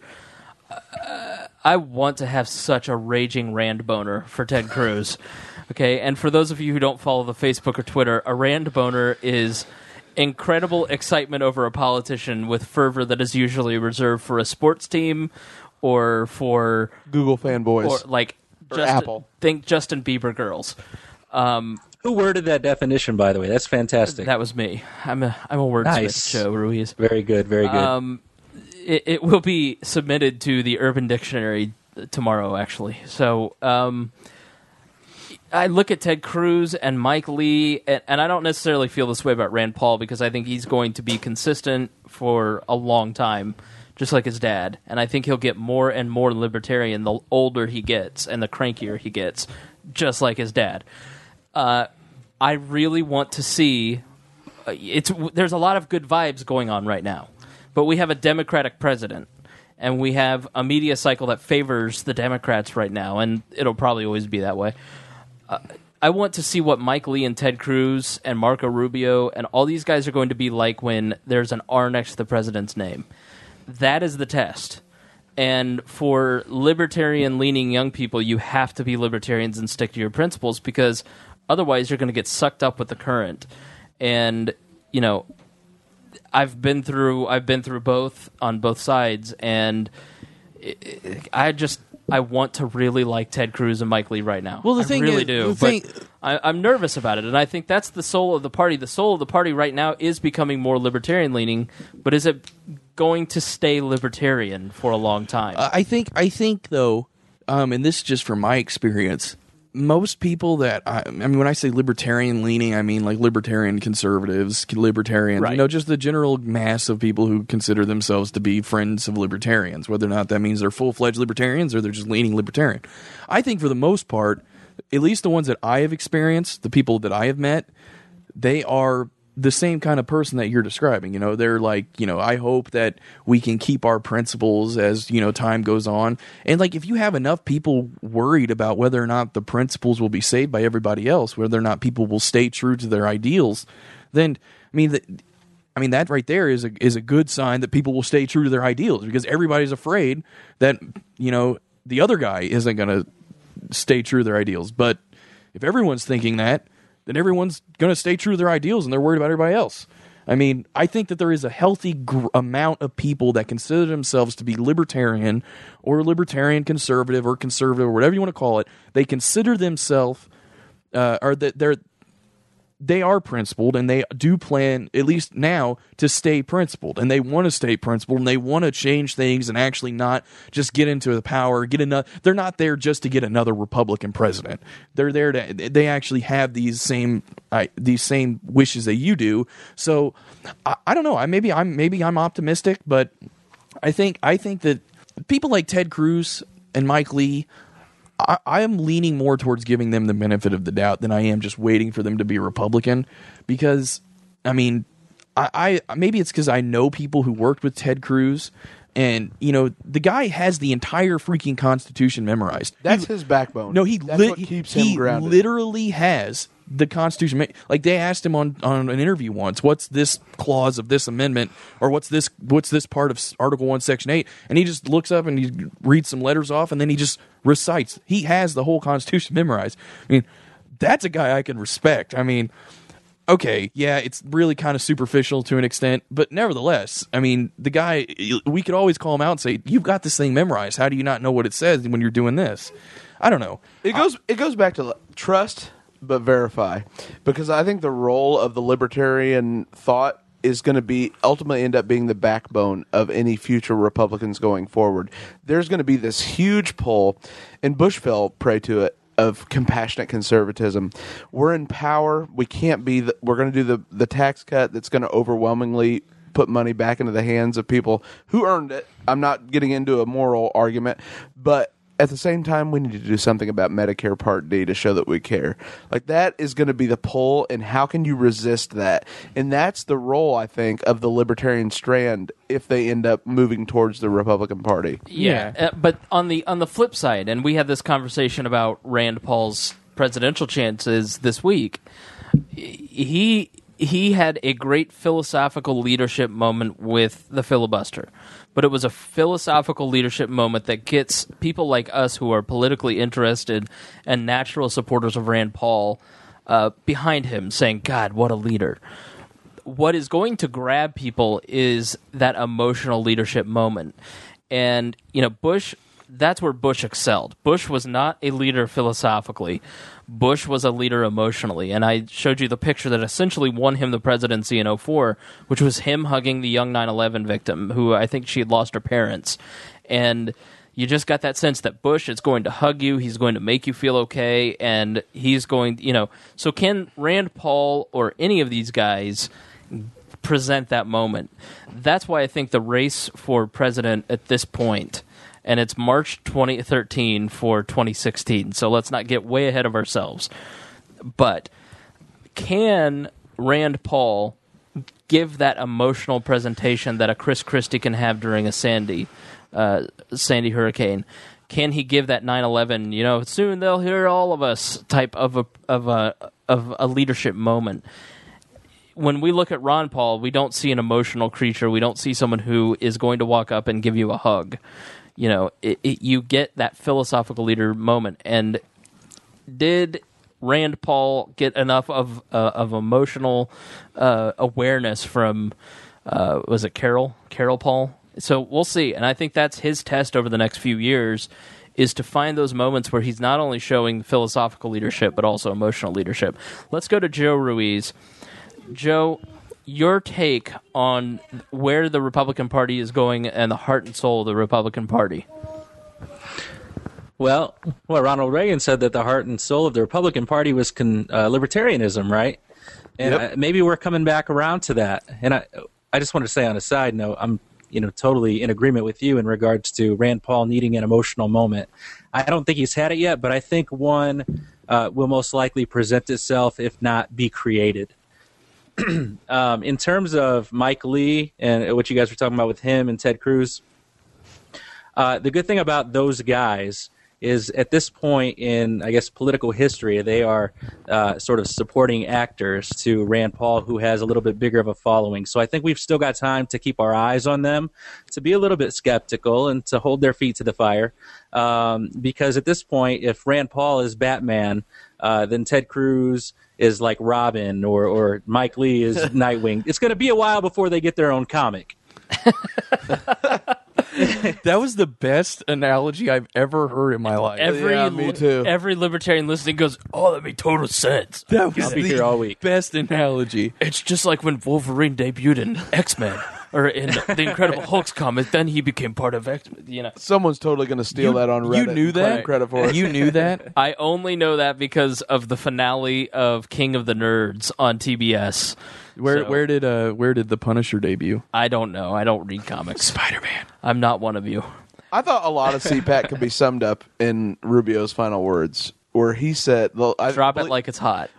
I want to have such a raging Rand boner for Ted Cruz, okay? And for those of you who don't follow the Facebook or Twitter, a Rand boner is incredible excitement over a politician with fervor that is usually reserved for a sports team or for Google fanboys, or like Apple. Think Justin Bieber girls. Who worded that definition, by the way? That's fantastic. That was me. I'm a wordsmith, Nice. Joe Ruiz. Very good, very good. It will be submitted to the Urban Dictionary tomorrow, actually. So I look at Ted Cruz and Mike Lee, and I don't necessarily feel this way about Rand Paul, because I think he's going to be consistent for a long time, just like his dad. And I think he'll get more and more libertarian the older he gets and the crankier he gets, just like his dad. I really want to see there's a lot of good vibes going on right now, but we have a Democratic president, and we have a media cycle that favors the Democrats right now, and it'll probably always be that way. I want to see what Mike Lee and Ted Cruz and Marco Rubio and all these guys are going to be like when there's an R next to the president's name. That is the test. And for libertarian-leaning young people, you have to be libertarians and stick to your principles, because otherwise you're going to get sucked up with the current. And, you know, I've been through both on both sides, and I want to really like Ted Cruz and Mike Lee right now. Well, the I thing really is, do. the thing- But I'm nervous about it, and I think that's the soul of the party. The soul of the party right now is becoming more libertarian-leaning, but is it going to stay libertarian for a long time? I think though, and this is just from my experience, most people that I mean, when I say libertarian leaning, I mean like libertarian conservatives, libertarians, Right. you know, just the general mass of people who consider themselves to be friends of libertarians, whether or not that means they're full-fledged libertarians or they're just leaning libertarian. I think for the most part, at least the ones that I have experienced, the people that I have met, they are the same kind of person that you're describing. You know, they're like, you know, I hope that we can keep our principles as, you know, time goes on. And like, if you have enough people worried about whether or not the principles will be saved by everybody else, whether or not people will stay true to their ideals, then, I mean, that right there is a good sign that people will stay true to their ideals, because everybody's afraid that, you know, the other guy isn't going to stay true to their ideals. But if everyone's thinking that, then everyone's going to stay true to their ideals, and they're worried about everybody else. I mean, I think that there is a healthy amount of people that consider themselves to be libertarian or libertarian conservative or conservative or whatever you want to call it. They consider themselves, or that they are principled, and they do plan, at least now, to stay principled, and they want to stay principled, and they want to change things and actually not just get into the power, they're not there just to get another Republican president. They're there they actually have these same wishes that you do. So I don't know. Maybe I'm optimistic, but I think that people like Ted Cruz and Mike Lee, I am leaning more towards giving them the benefit of the doubt than I am just waiting for them to be a Republican, because, I mean, I maybe it's because I know people who worked with Ted Cruz, and, you know, the guy has the entire freaking Constitution memorized. That's his backbone. No, That's what keeps him grounded. Literally has the Constitution. Like, they asked him on an interview once, what's this clause of this amendment, or what's this part of Article 1, Section 8, and he just looks up and he reads some letters off, and then he just recites. He has the whole Constitution memorized. I mean, that's a guy I can respect. I mean, okay, yeah, it's really kind of superficial to an extent, but nevertheless, I mean, the guy, we could always call him out and say, you've got this thing memorized. How do you not know what it says when you're doing this? I don't know. It goes back to trust but verify, because I think the role of the libertarian thought is going to be ultimately end up being the backbone of any future Republicans going forward. There's going to be this huge pull, and Bush fell prey to it, of compassionate conservatism. We're in power. We can't be. We're going to do the tax cut that's going to overwhelmingly put money back into the hands of people who earned it. I'm not getting into a moral argument, but at the same time, we need to do something about Medicare Part D to show that we care. Like, that is going to be the pull, and how can you resist that? And that's the role, I think, of the libertarian strand if they end up moving towards the Republican Party. Yeah, but on the flip side, and we had this conversation about Rand Paul's presidential chances this week, he had a great philosophical leadership moment with the filibuster. But it was a philosophical leadership moment that gets people like us who are politically interested and natural supporters of Rand Paul behind him, saying, God, what a leader. What is going to grab people is that emotional leadership moment. And, you know, Bush, that's where Bush excelled. Bush was not a leader philosophically. Bush was a leader emotionally, and I showed you the picture that essentially won him the presidency in 2004, which was him hugging the young 9/11 victim, who I think she had lost her parents. And you just got that sense that Bush is going to hug you, he's going to make you feel okay, and he's going, you know. So can Rand Paul or any of these guys present that moment? That's why I think the race for president at this point, and it's March 2013 for 2016, so let's not get way ahead of ourselves. But can Rand Paul give that emotional presentation that a Chris Christie can have during a Sandy hurricane? can he give that 9/11? Soon they'll hear all of us type of a leadership moment. When we look at Ron Paul, we don't see an emotional creature. We don't see someone who is going to walk up and give you a hug. You get that philosophical leader moment. And did Rand Paul get enough of emotional awareness from was it Carol Paul? So we'll see, and I think that's his test over the next few years, is to find those moments where he's not only showing philosophical leadership but also emotional leadership. Let's go to Joe Ruiz. Joe, your take on where the Republican Party is going and the heart and soul of the Republican Party. Well, Ronald Reagan said that the heart and soul of the Republican Party was libertarianism, right? And maybe we're coming back around to that. And I just want to say on a side note, I'm totally in agreement with you in regards to Rand Paul needing an emotional moment. I don't think he's had it yet, but I think one will most likely present itself, if not be created. In terms of Mike Lee and what you guys were talking about with him and Ted Cruz, the good thing about those guys is at this point in, I guess, political history, they are sort of supporting actors to Rand Paul, who has a little bit bigger of a following. So I think we've still got time to keep our eyes on them, to be a little bit skeptical and to hold their feet to the fire. Because at this point, if Rand Paul is Batman, then Ted Cruz is like Robin or Mike Lee is Nightwing. It's going to be a while before they get their own comic. That was the best analogy I've ever heard in my life. Me too. Every libertarian listening goes, "Oh, that made total sense." That was I'll be here all week. best analogy. It's just like when Wolverine debuted in X-Men or in the Incredible Hulk's comic. Then he became part of X-Men. Someone's totally going to steal that on Reddit. You knew and claim that? credit for it. You knew that? I only know that because of the finale of King of the Nerds on TBS. Where did the Punisher debut? I don't know. I don't read comics. Spider-Man. I'm not one of you. I thought a lot of CPAC could be summed up in Rubio's final words, where he said, Drop it like it's hot.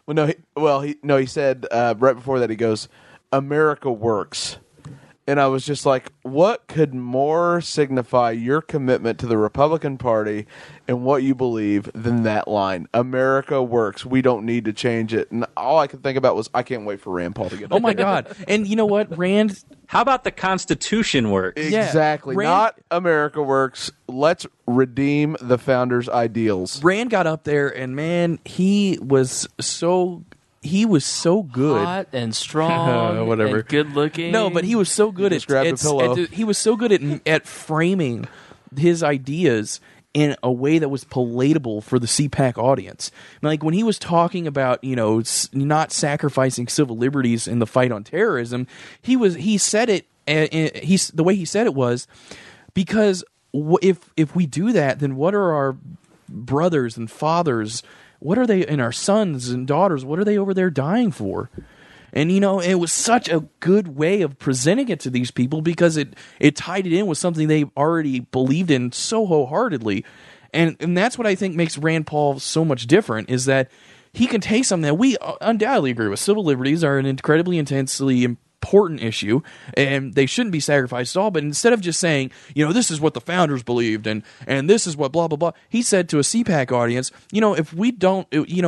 He said right before that, he goes, "America works." And I was just like, what could more signify your commitment to the Republican Party and what you believe than that line? America works. We don't need to change it. And all I could think about was, I can't wait for Rand Paul to get Oh my God. And you know what? Rand... How about the Constitution works? Exactly. Rand- Not America works. Let's redeem the founders' ideals. Rand got up there and, man, he was so good. Hot and strong, Whatever. and good looking. No, but he was so good just grabbed a pillow. he was so good at framing his ideas in a way that was palatable for the CPAC audience. Like when he was talking about, not sacrificing civil liberties in the fight on terrorism, he said it. The way he said it was because if we do that, then what are our brothers and fathers? What are they, and our sons and daughters, what are they over there dying for? And, it was such a good way of presenting it to these people because it tied it in with something they already believed in so wholeheartedly. And that's what I think makes Rand Paul so much different, is that he can take something that we undoubtedly agree with. Civil liberties are an incredibly intensely important issue, and they shouldn't be sacrificed at all. But instead of just saying, this is what the founders believed, and this is what blah blah blah, he said to a CPAC audience, if we don't,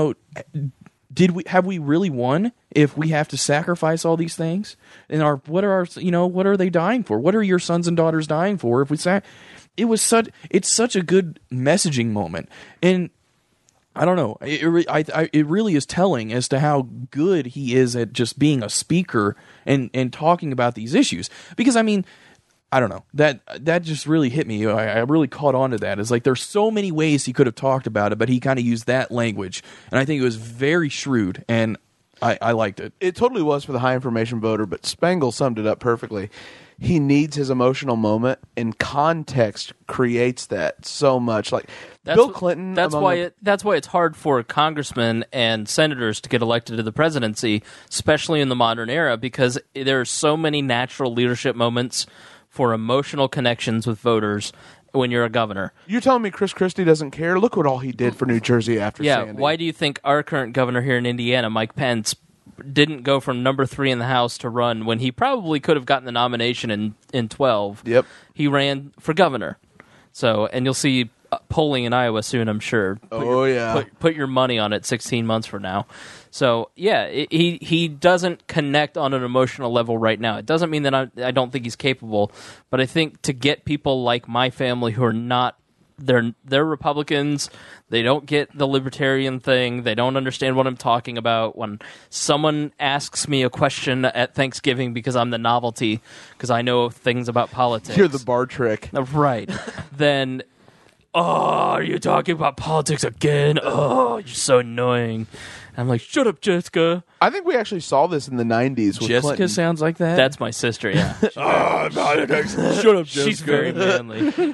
have we really won if we have to sacrifice all these things? And what are they dying for? What are your sons and daughters dying for? If we it's such a good messaging moment, and I don't know. It really is telling as to how good he is at just being a speaker and talking about these issues. Because I don't know, that just really hit me. I really caught on to that. It's like there's so many ways he could have talked about it, but he kind of used that language, and I think it was very shrewd, and I liked it. It totally was for the high information voter, but Spangle summed it up perfectly. He needs his emotional moment, and context creates that so much. Like Bill Clinton. That's why it's hard for congressmen and senators to get elected to the presidency, especially in the modern era, because there are so many natural leadership moments for emotional connections with voters when you're a governor. You're telling me Chris Christie doesn't care? Look what all he did for New Jersey after Sandy. Why do you think our current governor here in Indiana, Mike Pence, didn't go from number 3 in the House to run when he probably could have gotten the nomination in 12? Yep. He ran for governor. So, and you'll see polling in Iowa soon, I'm sure. Put your money on it 16 months from now. So, yeah, he doesn't connect on an emotional level right now. It doesn't mean that I don't think he's capable, but I think to get people like my family who are not, they're Republicans, they don't get the libertarian thing, they don't understand what I'm talking about. When someone asks me a question at Thanksgiving because I'm the novelty, because I know things about politics. You're the bar trick. Right. Then, are you talking about politics again? Oh, you're so annoying. I'm like, shut up, Jessica. I think we actually saw this in the 90s with Jessica Clinton. sounds like that. That's my sister, yeah. Shut up, Jessica. She's very manly. In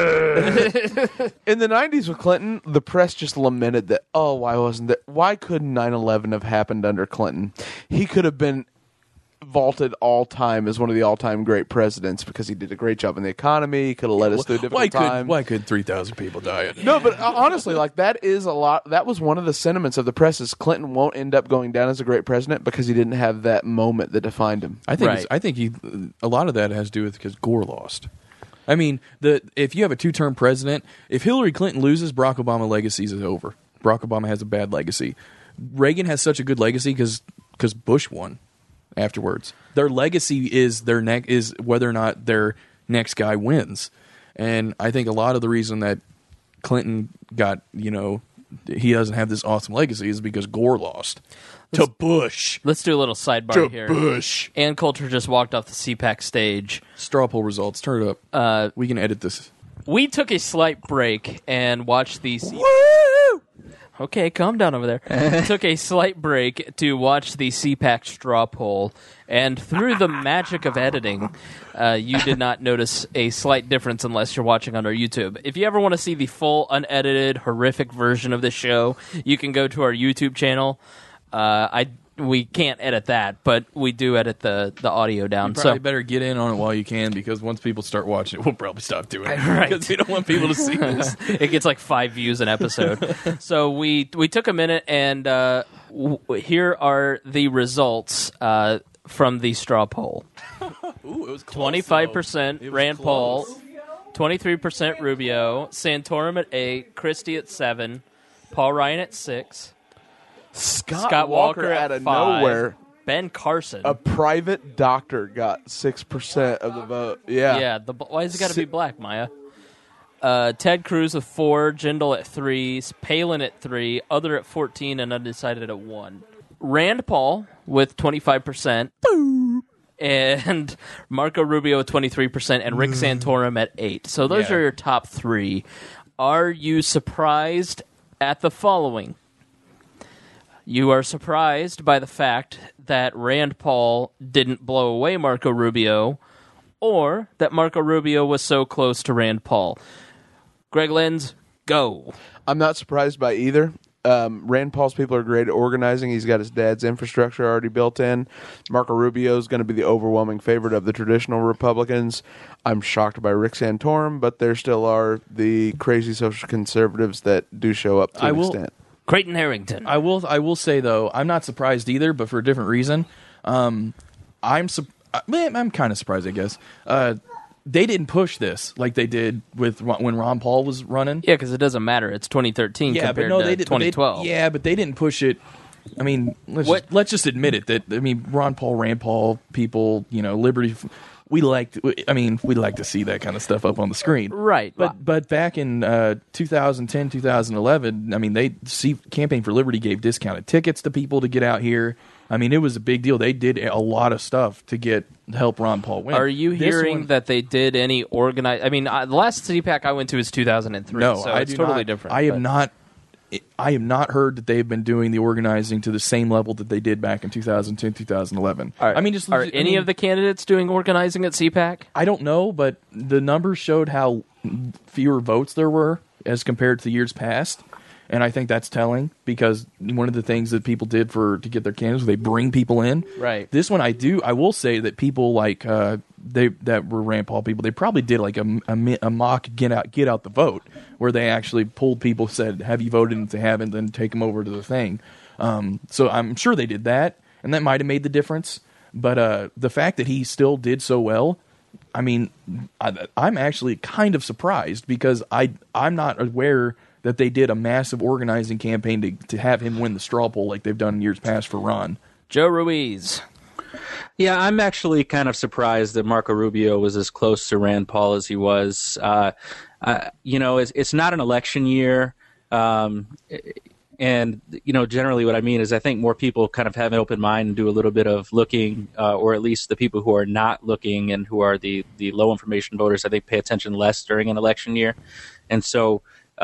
the 90s with Clinton, the press just lamented that, why couldn't 9/11 have happened under Clinton? He could have been vaulted all time as one of the all-time great presidents because he did a great job in the economy. He could have led us through difficult times. Why could 3,000 people die? No, but honestly, like that is a lot. That was one of the sentiments of the press: is Clinton won't end up going down as a great president because he didn't have that moment that defined him. I think Right. I think a lot of that has to do with because Gore lost. I mean, if you have a 2-term president, if Hillary Clinton loses, Barack Obama's legacy is over. Barack Obama has a bad legacy. Reagan has such a good legacy because Bush won afterwards. Their legacy is is whether or not their next guy wins. And I think a lot of the reason that Clinton got, he doesn't have this awesome legacy is because Gore lost to Bush. Let's do a little sidebar here. Bush. Ann Coulter just walked off the CPAC stage. Straw poll results. Turn it up. We can edit this. We took a slight break and watched the Okay, calm down over there. Took a slight break to watch the CPAC straw poll, and through the magic of editing, you did not notice a slight difference unless you're watching on our YouTube. If you ever want to see the full, unedited, horrific version of the show, you can go to our YouTube channel. We can't edit that, but we do edit the audio down. You probably better get in on it while you can, because once people start watching it, we'll probably stop doing it. Right. Because we don't want people to see this. It gets like 5 views an episode. So we took a minute, and here are the results from the straw poll. Ooh, it was close, 25% Rand Paul, 23% Rubio, Santorum at 8, Christie at 7, Paul Ryan at 6, Scott Walker out of 5, nowhere. Ben Carson. A private doctor got 6% of the vote. Yeah. Why has it got to be black, Maya? Ted Cruz with 4, Jindal at 3, Palin at 3, Other at 14, and Undecided at 1. Rand Paul with 25%. And Marco Rubio with 23%, and Rick Santorum at 8. So those are your top 3. Are you surprised at the following? You are surprised by the fact that Rand Paul didn't blow away Marco Rubio, or that Marco Rubio was so close to Rand Paul. Greg Lenz, go. I'm not surprised by either. Rand Paul's people are great at organizing. He's got his dad's infrastructure already built in. Marco Rubio is going to be the overwhelming favorite of the traditional Republicans. I'm shocked by Rick Santorum, but there still are the crazy social conservatives that do show up to an extent. Creighton Harrington. I will say, though, I'm not surprised either, but for a different reason. I'm kind of surprised, I guess. They didn't push this like they did with when Ron Paul was running. Yeah, because it doesn't matter. It's 2013 compared to 2012. But they didn't push it. I mean, let's just admit it. Ron Paul, Rand Paul, people, Liberty. We like to see that kind of stuff up on the screen, right? But back in 2010, 2011, Campaign for Liberty gave discounted tickets to people to get out here. I mean, it was a big deal. They did a lot of stuff to help Ron Paul win. Are you hearing that they did any organized? I mean, the last CPAC I went to was 2003. No, so it's totally different. I have not heard that they've been doing the organizing to the same level that they did back in 2010, 2011. Are any of the candidates doing organizing at CPAC? I don't know, but the numbers showed how fewer votes there were as compared to the years past. And I think that's telling, because one of the things that people did to get their candidates, they bring people in. Right. This one, I will say that people like that were Rand Paul people, they probably did like a mock get out the vote, where they actually pulled people, said, "Have you voted?" And if they haven't, then take them over to the thing. So I'm sure they did that, and that might have made the difference. But the fact that he still did so well I mean, I'm actually kind of surprised because I'm not aware that they did a massive organizing campaign to have him win the straw poll like they've done in years past for Ron. Joe Ruiz. Yeah, I'm actually kind of surprised that Marco Rubio was as close to Rand Paul as he was. It's not an election year. And, generally what I mean is I think more people kind of have an open mind and do a little bit of looking, or at least the people who are not looking and who are the low information voters, I think pay attention less during an election year. And so,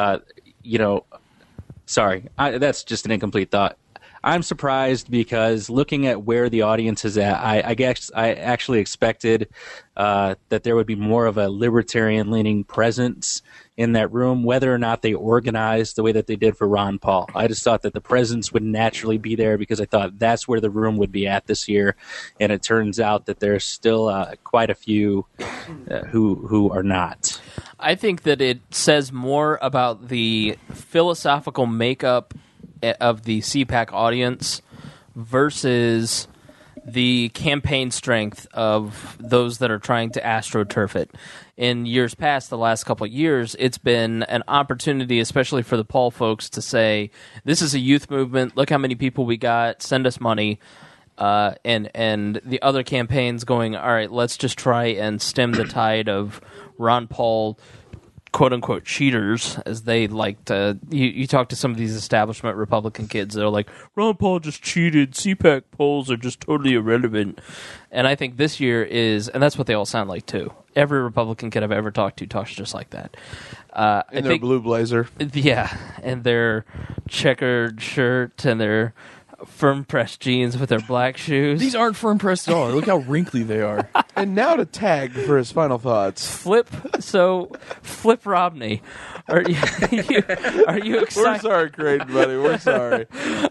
that's just an incomplete thought. I'm surprised because looking at where the audience is at, I guess I actually expected that there would be more of a libertarian-leaning presence in that room, whether or not they organized the way that they did for Ron Paul. I just thought that the presence would naturally be there because I thought that's where the room would be at this year, and it turns out that there's still quite a few who are not. I think that it says more about the philosophical makeup of the CPAC audience versus the campaign strength of those that are trying to astroturf it. In years past, the last couple of years, it's been an opportunity, especially for the Paul folks, to say, this is a youth movement, look how many people we got, send us money. And the other campaigns going, all right, let's just try and stem the tide of Ron Paul quote-unquote cheaters, as they like to. You talk to some of these establishment Republican kids, they're like, Ron Paul just cheated, CPAC polls are just totally irrelevant. And I think this year is, and that's what they all sound like too. Every Republican kid I've ever talked to talks just like that. In their blue blazer. Yeah, and their checkered shirt and their firm pressed jeans with their black shoes. These aren't firm pressed at all. Look how wrinkly they are. And now to Tag for his final thoughts. Flip Romney. Are you excited? We're sorry, Creighton, buddy. We're sorry.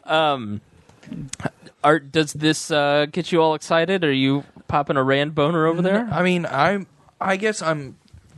Does this get you all excited? Are you popping a Rand boner over there? I mean, I guess I'm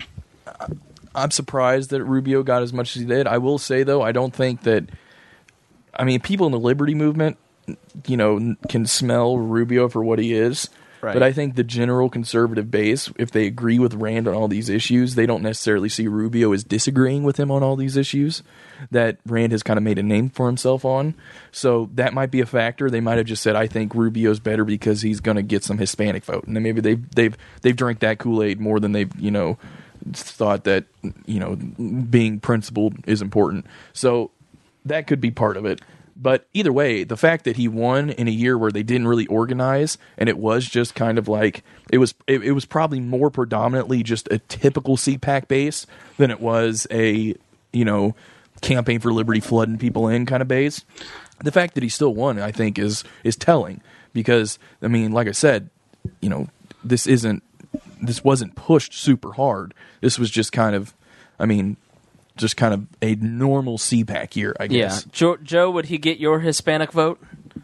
surprised that Rubio got as much as he did. I will say though, I don't think that. I mean, people in the liberty movement, can smell Rubio for what he is. Right. But I think the general conservative base, if they agree with Rand on all these issues, they don't necessarily see Rubio as disagreeing with him on all these issues that Rand has kind of made a name for himself on. So that might be a factor. They might have just said, I think Rubio's better because he's going to get some Hispanic vote. And then maybe they've drank that Kool-Aid more than they've, thought that, being principled is important. So that could be part of it. But either way, the fact that he won in a year where they didn't really organize, and it was just kind of like it was probably more predominantly just a typical CPAC base than it was a campaign for liberty flooding people in kind of base. The fact that he still won, I think, is telling because I mean, like I said, this wasn't pushed super hard. This was just kind of, just kind of a normal CPAC year, I guess. Yeah. Joe, would he get your Hispanic vote?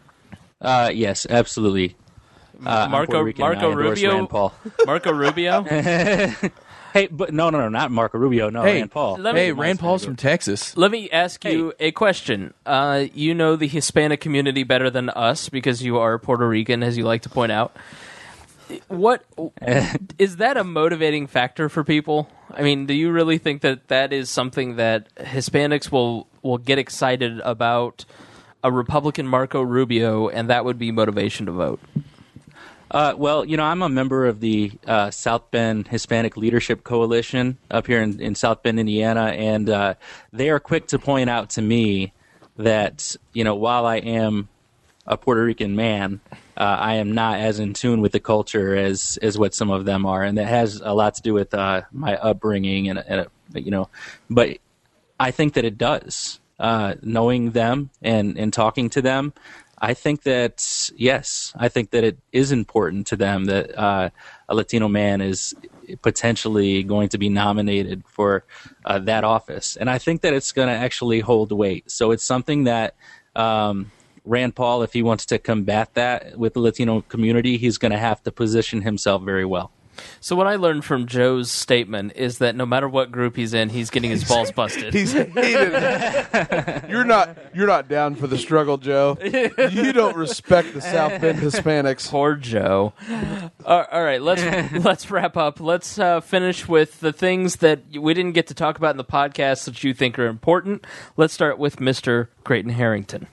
Yes, absolutely. Marco Rubio? Rand Paul. Marco Rubio? Hey, but no, not Marco Rubio. No, hey, Rand Paul. Rand Paul's from Texas. Let me ask you a question. You know the Hispanic community better than us because you are Puerto Rican, as you like to point out. What is that a motivating factor for people? I mean, do you really think that is something that Hispanics will get excited about a Republican Marco Rubio, and that would be motivation to vote? Well, I'm a member of the South Bend Hispanic Leadership Coalition up here in South Bend, Indiana, and they are quick to point out to me that, while I am a Puerto Rican man, I am not as in tune with the culture as what some of them are, and that has a lot to do with my upbringing and but I think that it does. Knowing them and talking to them, I think that yes, I think that it is important to them that a Latino man is potentially going to be nominated for that office, and I think that it's going to actually hold weight. So it's something that. Rand Paul, if he wants to combat that with the Latino community, he's going to have to position himself very well. So what I learned from Joe's statement is that no matter what group he's in, he's getting his balls busted. He's hated. You're not down for the struggle, Joe. You don't respect the South Bend Hispanics. Poor Joe. All right, let's wrap up. Let's finish with the things that we didn't get to talk about in the podcast that you think are important. Let's start with Mr. Creighton Harrington.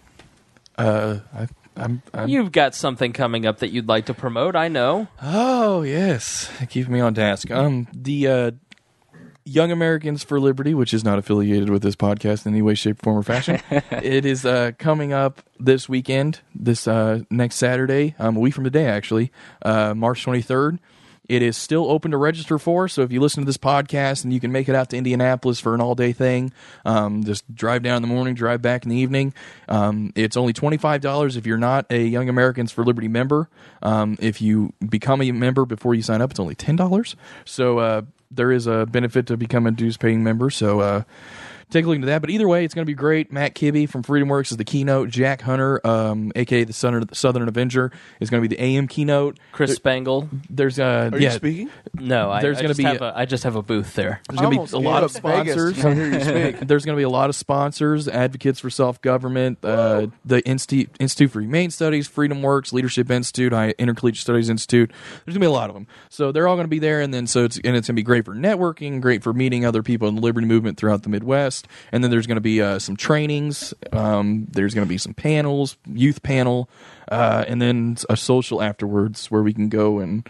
You've got something coming up that you'd like to promote, I know. Oh, yes. Keep me on task. The Young Americans for Liberty, which is not affiliated with this podcast in any way, shape, form, or fashion. It is coming up this weekend, this next Saturday, a week from today, actually, March 23rd. It is still open to register for, so if you listen to this podcast and you can make it out to Indianapolis for an all-day thing, just drive down in the morning, drive back in the evening. It's only $25 if you're not a Young Americans for Liberty member. If you become a member before you sign up, it's only $10. So there is a benefit to become a dues-paying member, so take a look into that. But either way, it's going to be great. Matt Kibbe from FreedomWorks is the keynote. Jack Hunter, a.k.a. the Southern Avenger, is going to be the AM keynote. Chris Spangle. There's Are you speaking? No, I just have a booth there. There's going to be a lot of sponsors. Come hear you speak. There's going to be a lot of sponsors, advocates for self-government, the Institute for Humane Studies, FreedomWorks, Leadership Institute, Intercollegiate Studies Institute. There's going to be a lot of them. So they're all going to be there, and then it's going to be great for networking, great for meeting other people in the liberty movement throughout the Midwest. And then there's going to be some trainings. There's going to be some panels, youth panel, and then a social afterwards where we can go and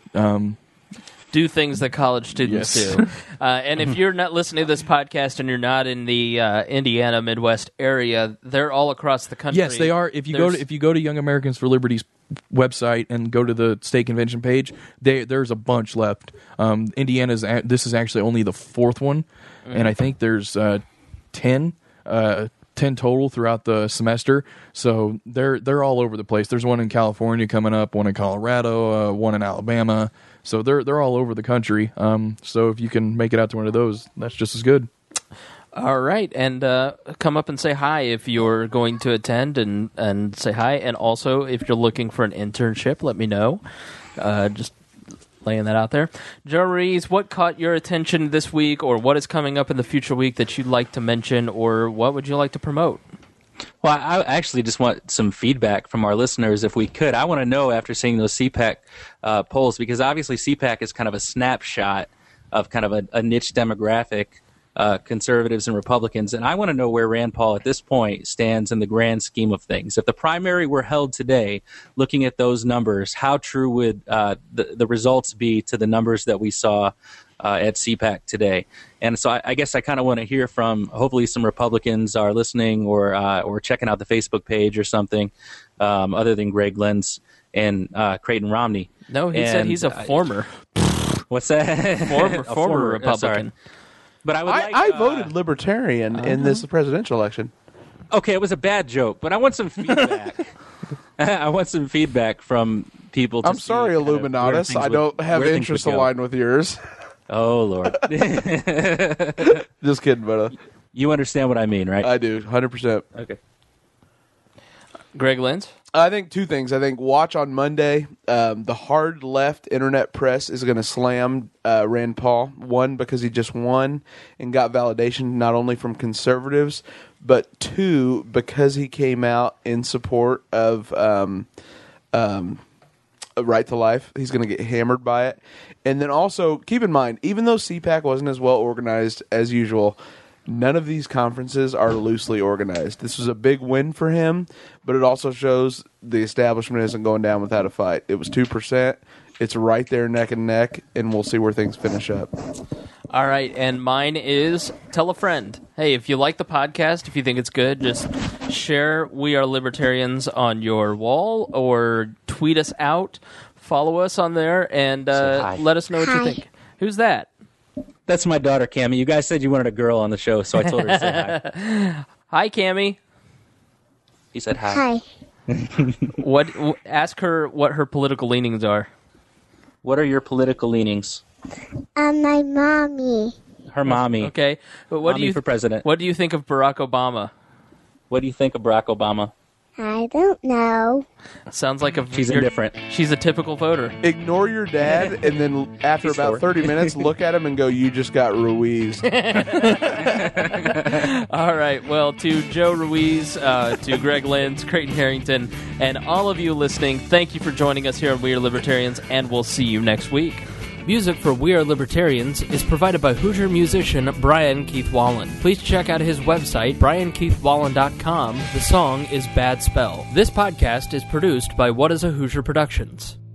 do things that college students do. And if you're not listening to this podcast and you're not in the Indiana Midwest area, they're all across the country. Yes, they are. If you go to Young Americans for Liberty's website and go to the state convention page, there's a bunch left. This is actually only the fourth one, and I think there's 10 total throughout the semester. So they're all over the place. There's one in California coming up, one in Colorado, one in Alabama. So they're all over the country. So if you can make it out to one of those, that's just as good. All right, and come up and say hi if you're going to attend, and say hi. And also, if you're looking for an internship, let me know. Just laying that out there. Joe Ruiz, what caught your attention this week, or what is coming up in the future week that you'd like to mention, or what would you like to promote? Well, I actually just want some feedback from our listeners, if we could. I want to know after seeing those CPAC polls, because obviously CPAC is kind of a snapshot of kind of a niche demographic, conservatives and Republicans, and I want to know where Rand Paul at this point stands in the grand scheme of things. If the primary were held today, looking at those numbers, how true would the results be to the numbers that we saw at CPAC today? And so I guess I kind of want to hear from, hopefully some Republicans are listening or checking out the Facebook page or something, other than Greg Lenz and Creighton Romney. No, he said he's a former. What's that? former Republican. But I voted Libertarian in this presidential election. Okay, it was a bad joke, but I want some feedback. I want some feedback from people. I'm sorry, Illuminatus. I don't have interests aligned with yours. Oh, Lord. Just kidding, but you understand what I mean, right? I do, 100%. Okay. Greg Lenz? I think two things. I think watch on Monday. The hard left internet press is going to slam Rand Paul. One, because he just won and got validation not only from conservatives, but two, because he came out in support of a right to life. He's going to get hammered by it. And then also, keep in mind, even though CPAC wasn't as well organized as usual, none of these conferences are loosely organized. This was a big win for him, but it also shows the establishment isn't going down without a fight. It was 2%. It's right there neck and neck, and we'll see where things finish up. All right, and mine is tell a friend. Hey, if you like the podcast, if you think it's good, just share We Are Libertarians on your wall or tweet us out, follow us on there, and let us know what you think. Who's that? That's my daughter, Cammie. You guys said you wanted a girl on the show, so I told her to say hi. Hi, Cammie. He said hi. Hi. Ask her what her political leanings are. What are your political leanings? My mommy. Her mommy. Okay. But what Mommy do you for president. What do you think of Barack Obama? What do you think of Barack Obama? I don't know. Sounds like She's indifferent. She's a typical voter. Ignore your dad, and then after He's about short. 30 minutes, look at him and go, "You just got Ruiz." All right. Well, to Joe Ruiz, to Greg Lenz, Creighton Harrington, and all of you listening, thank you for joining us here on We Are Libertarians, and we'll see you next week. Music for We Are Libertarians is provided by Hoosier musician Brian Keith Wallen. Please check out his website, briankeithwallen.com. The song is Bad Spell. This podcast is produced by What is a Hoosier Productions.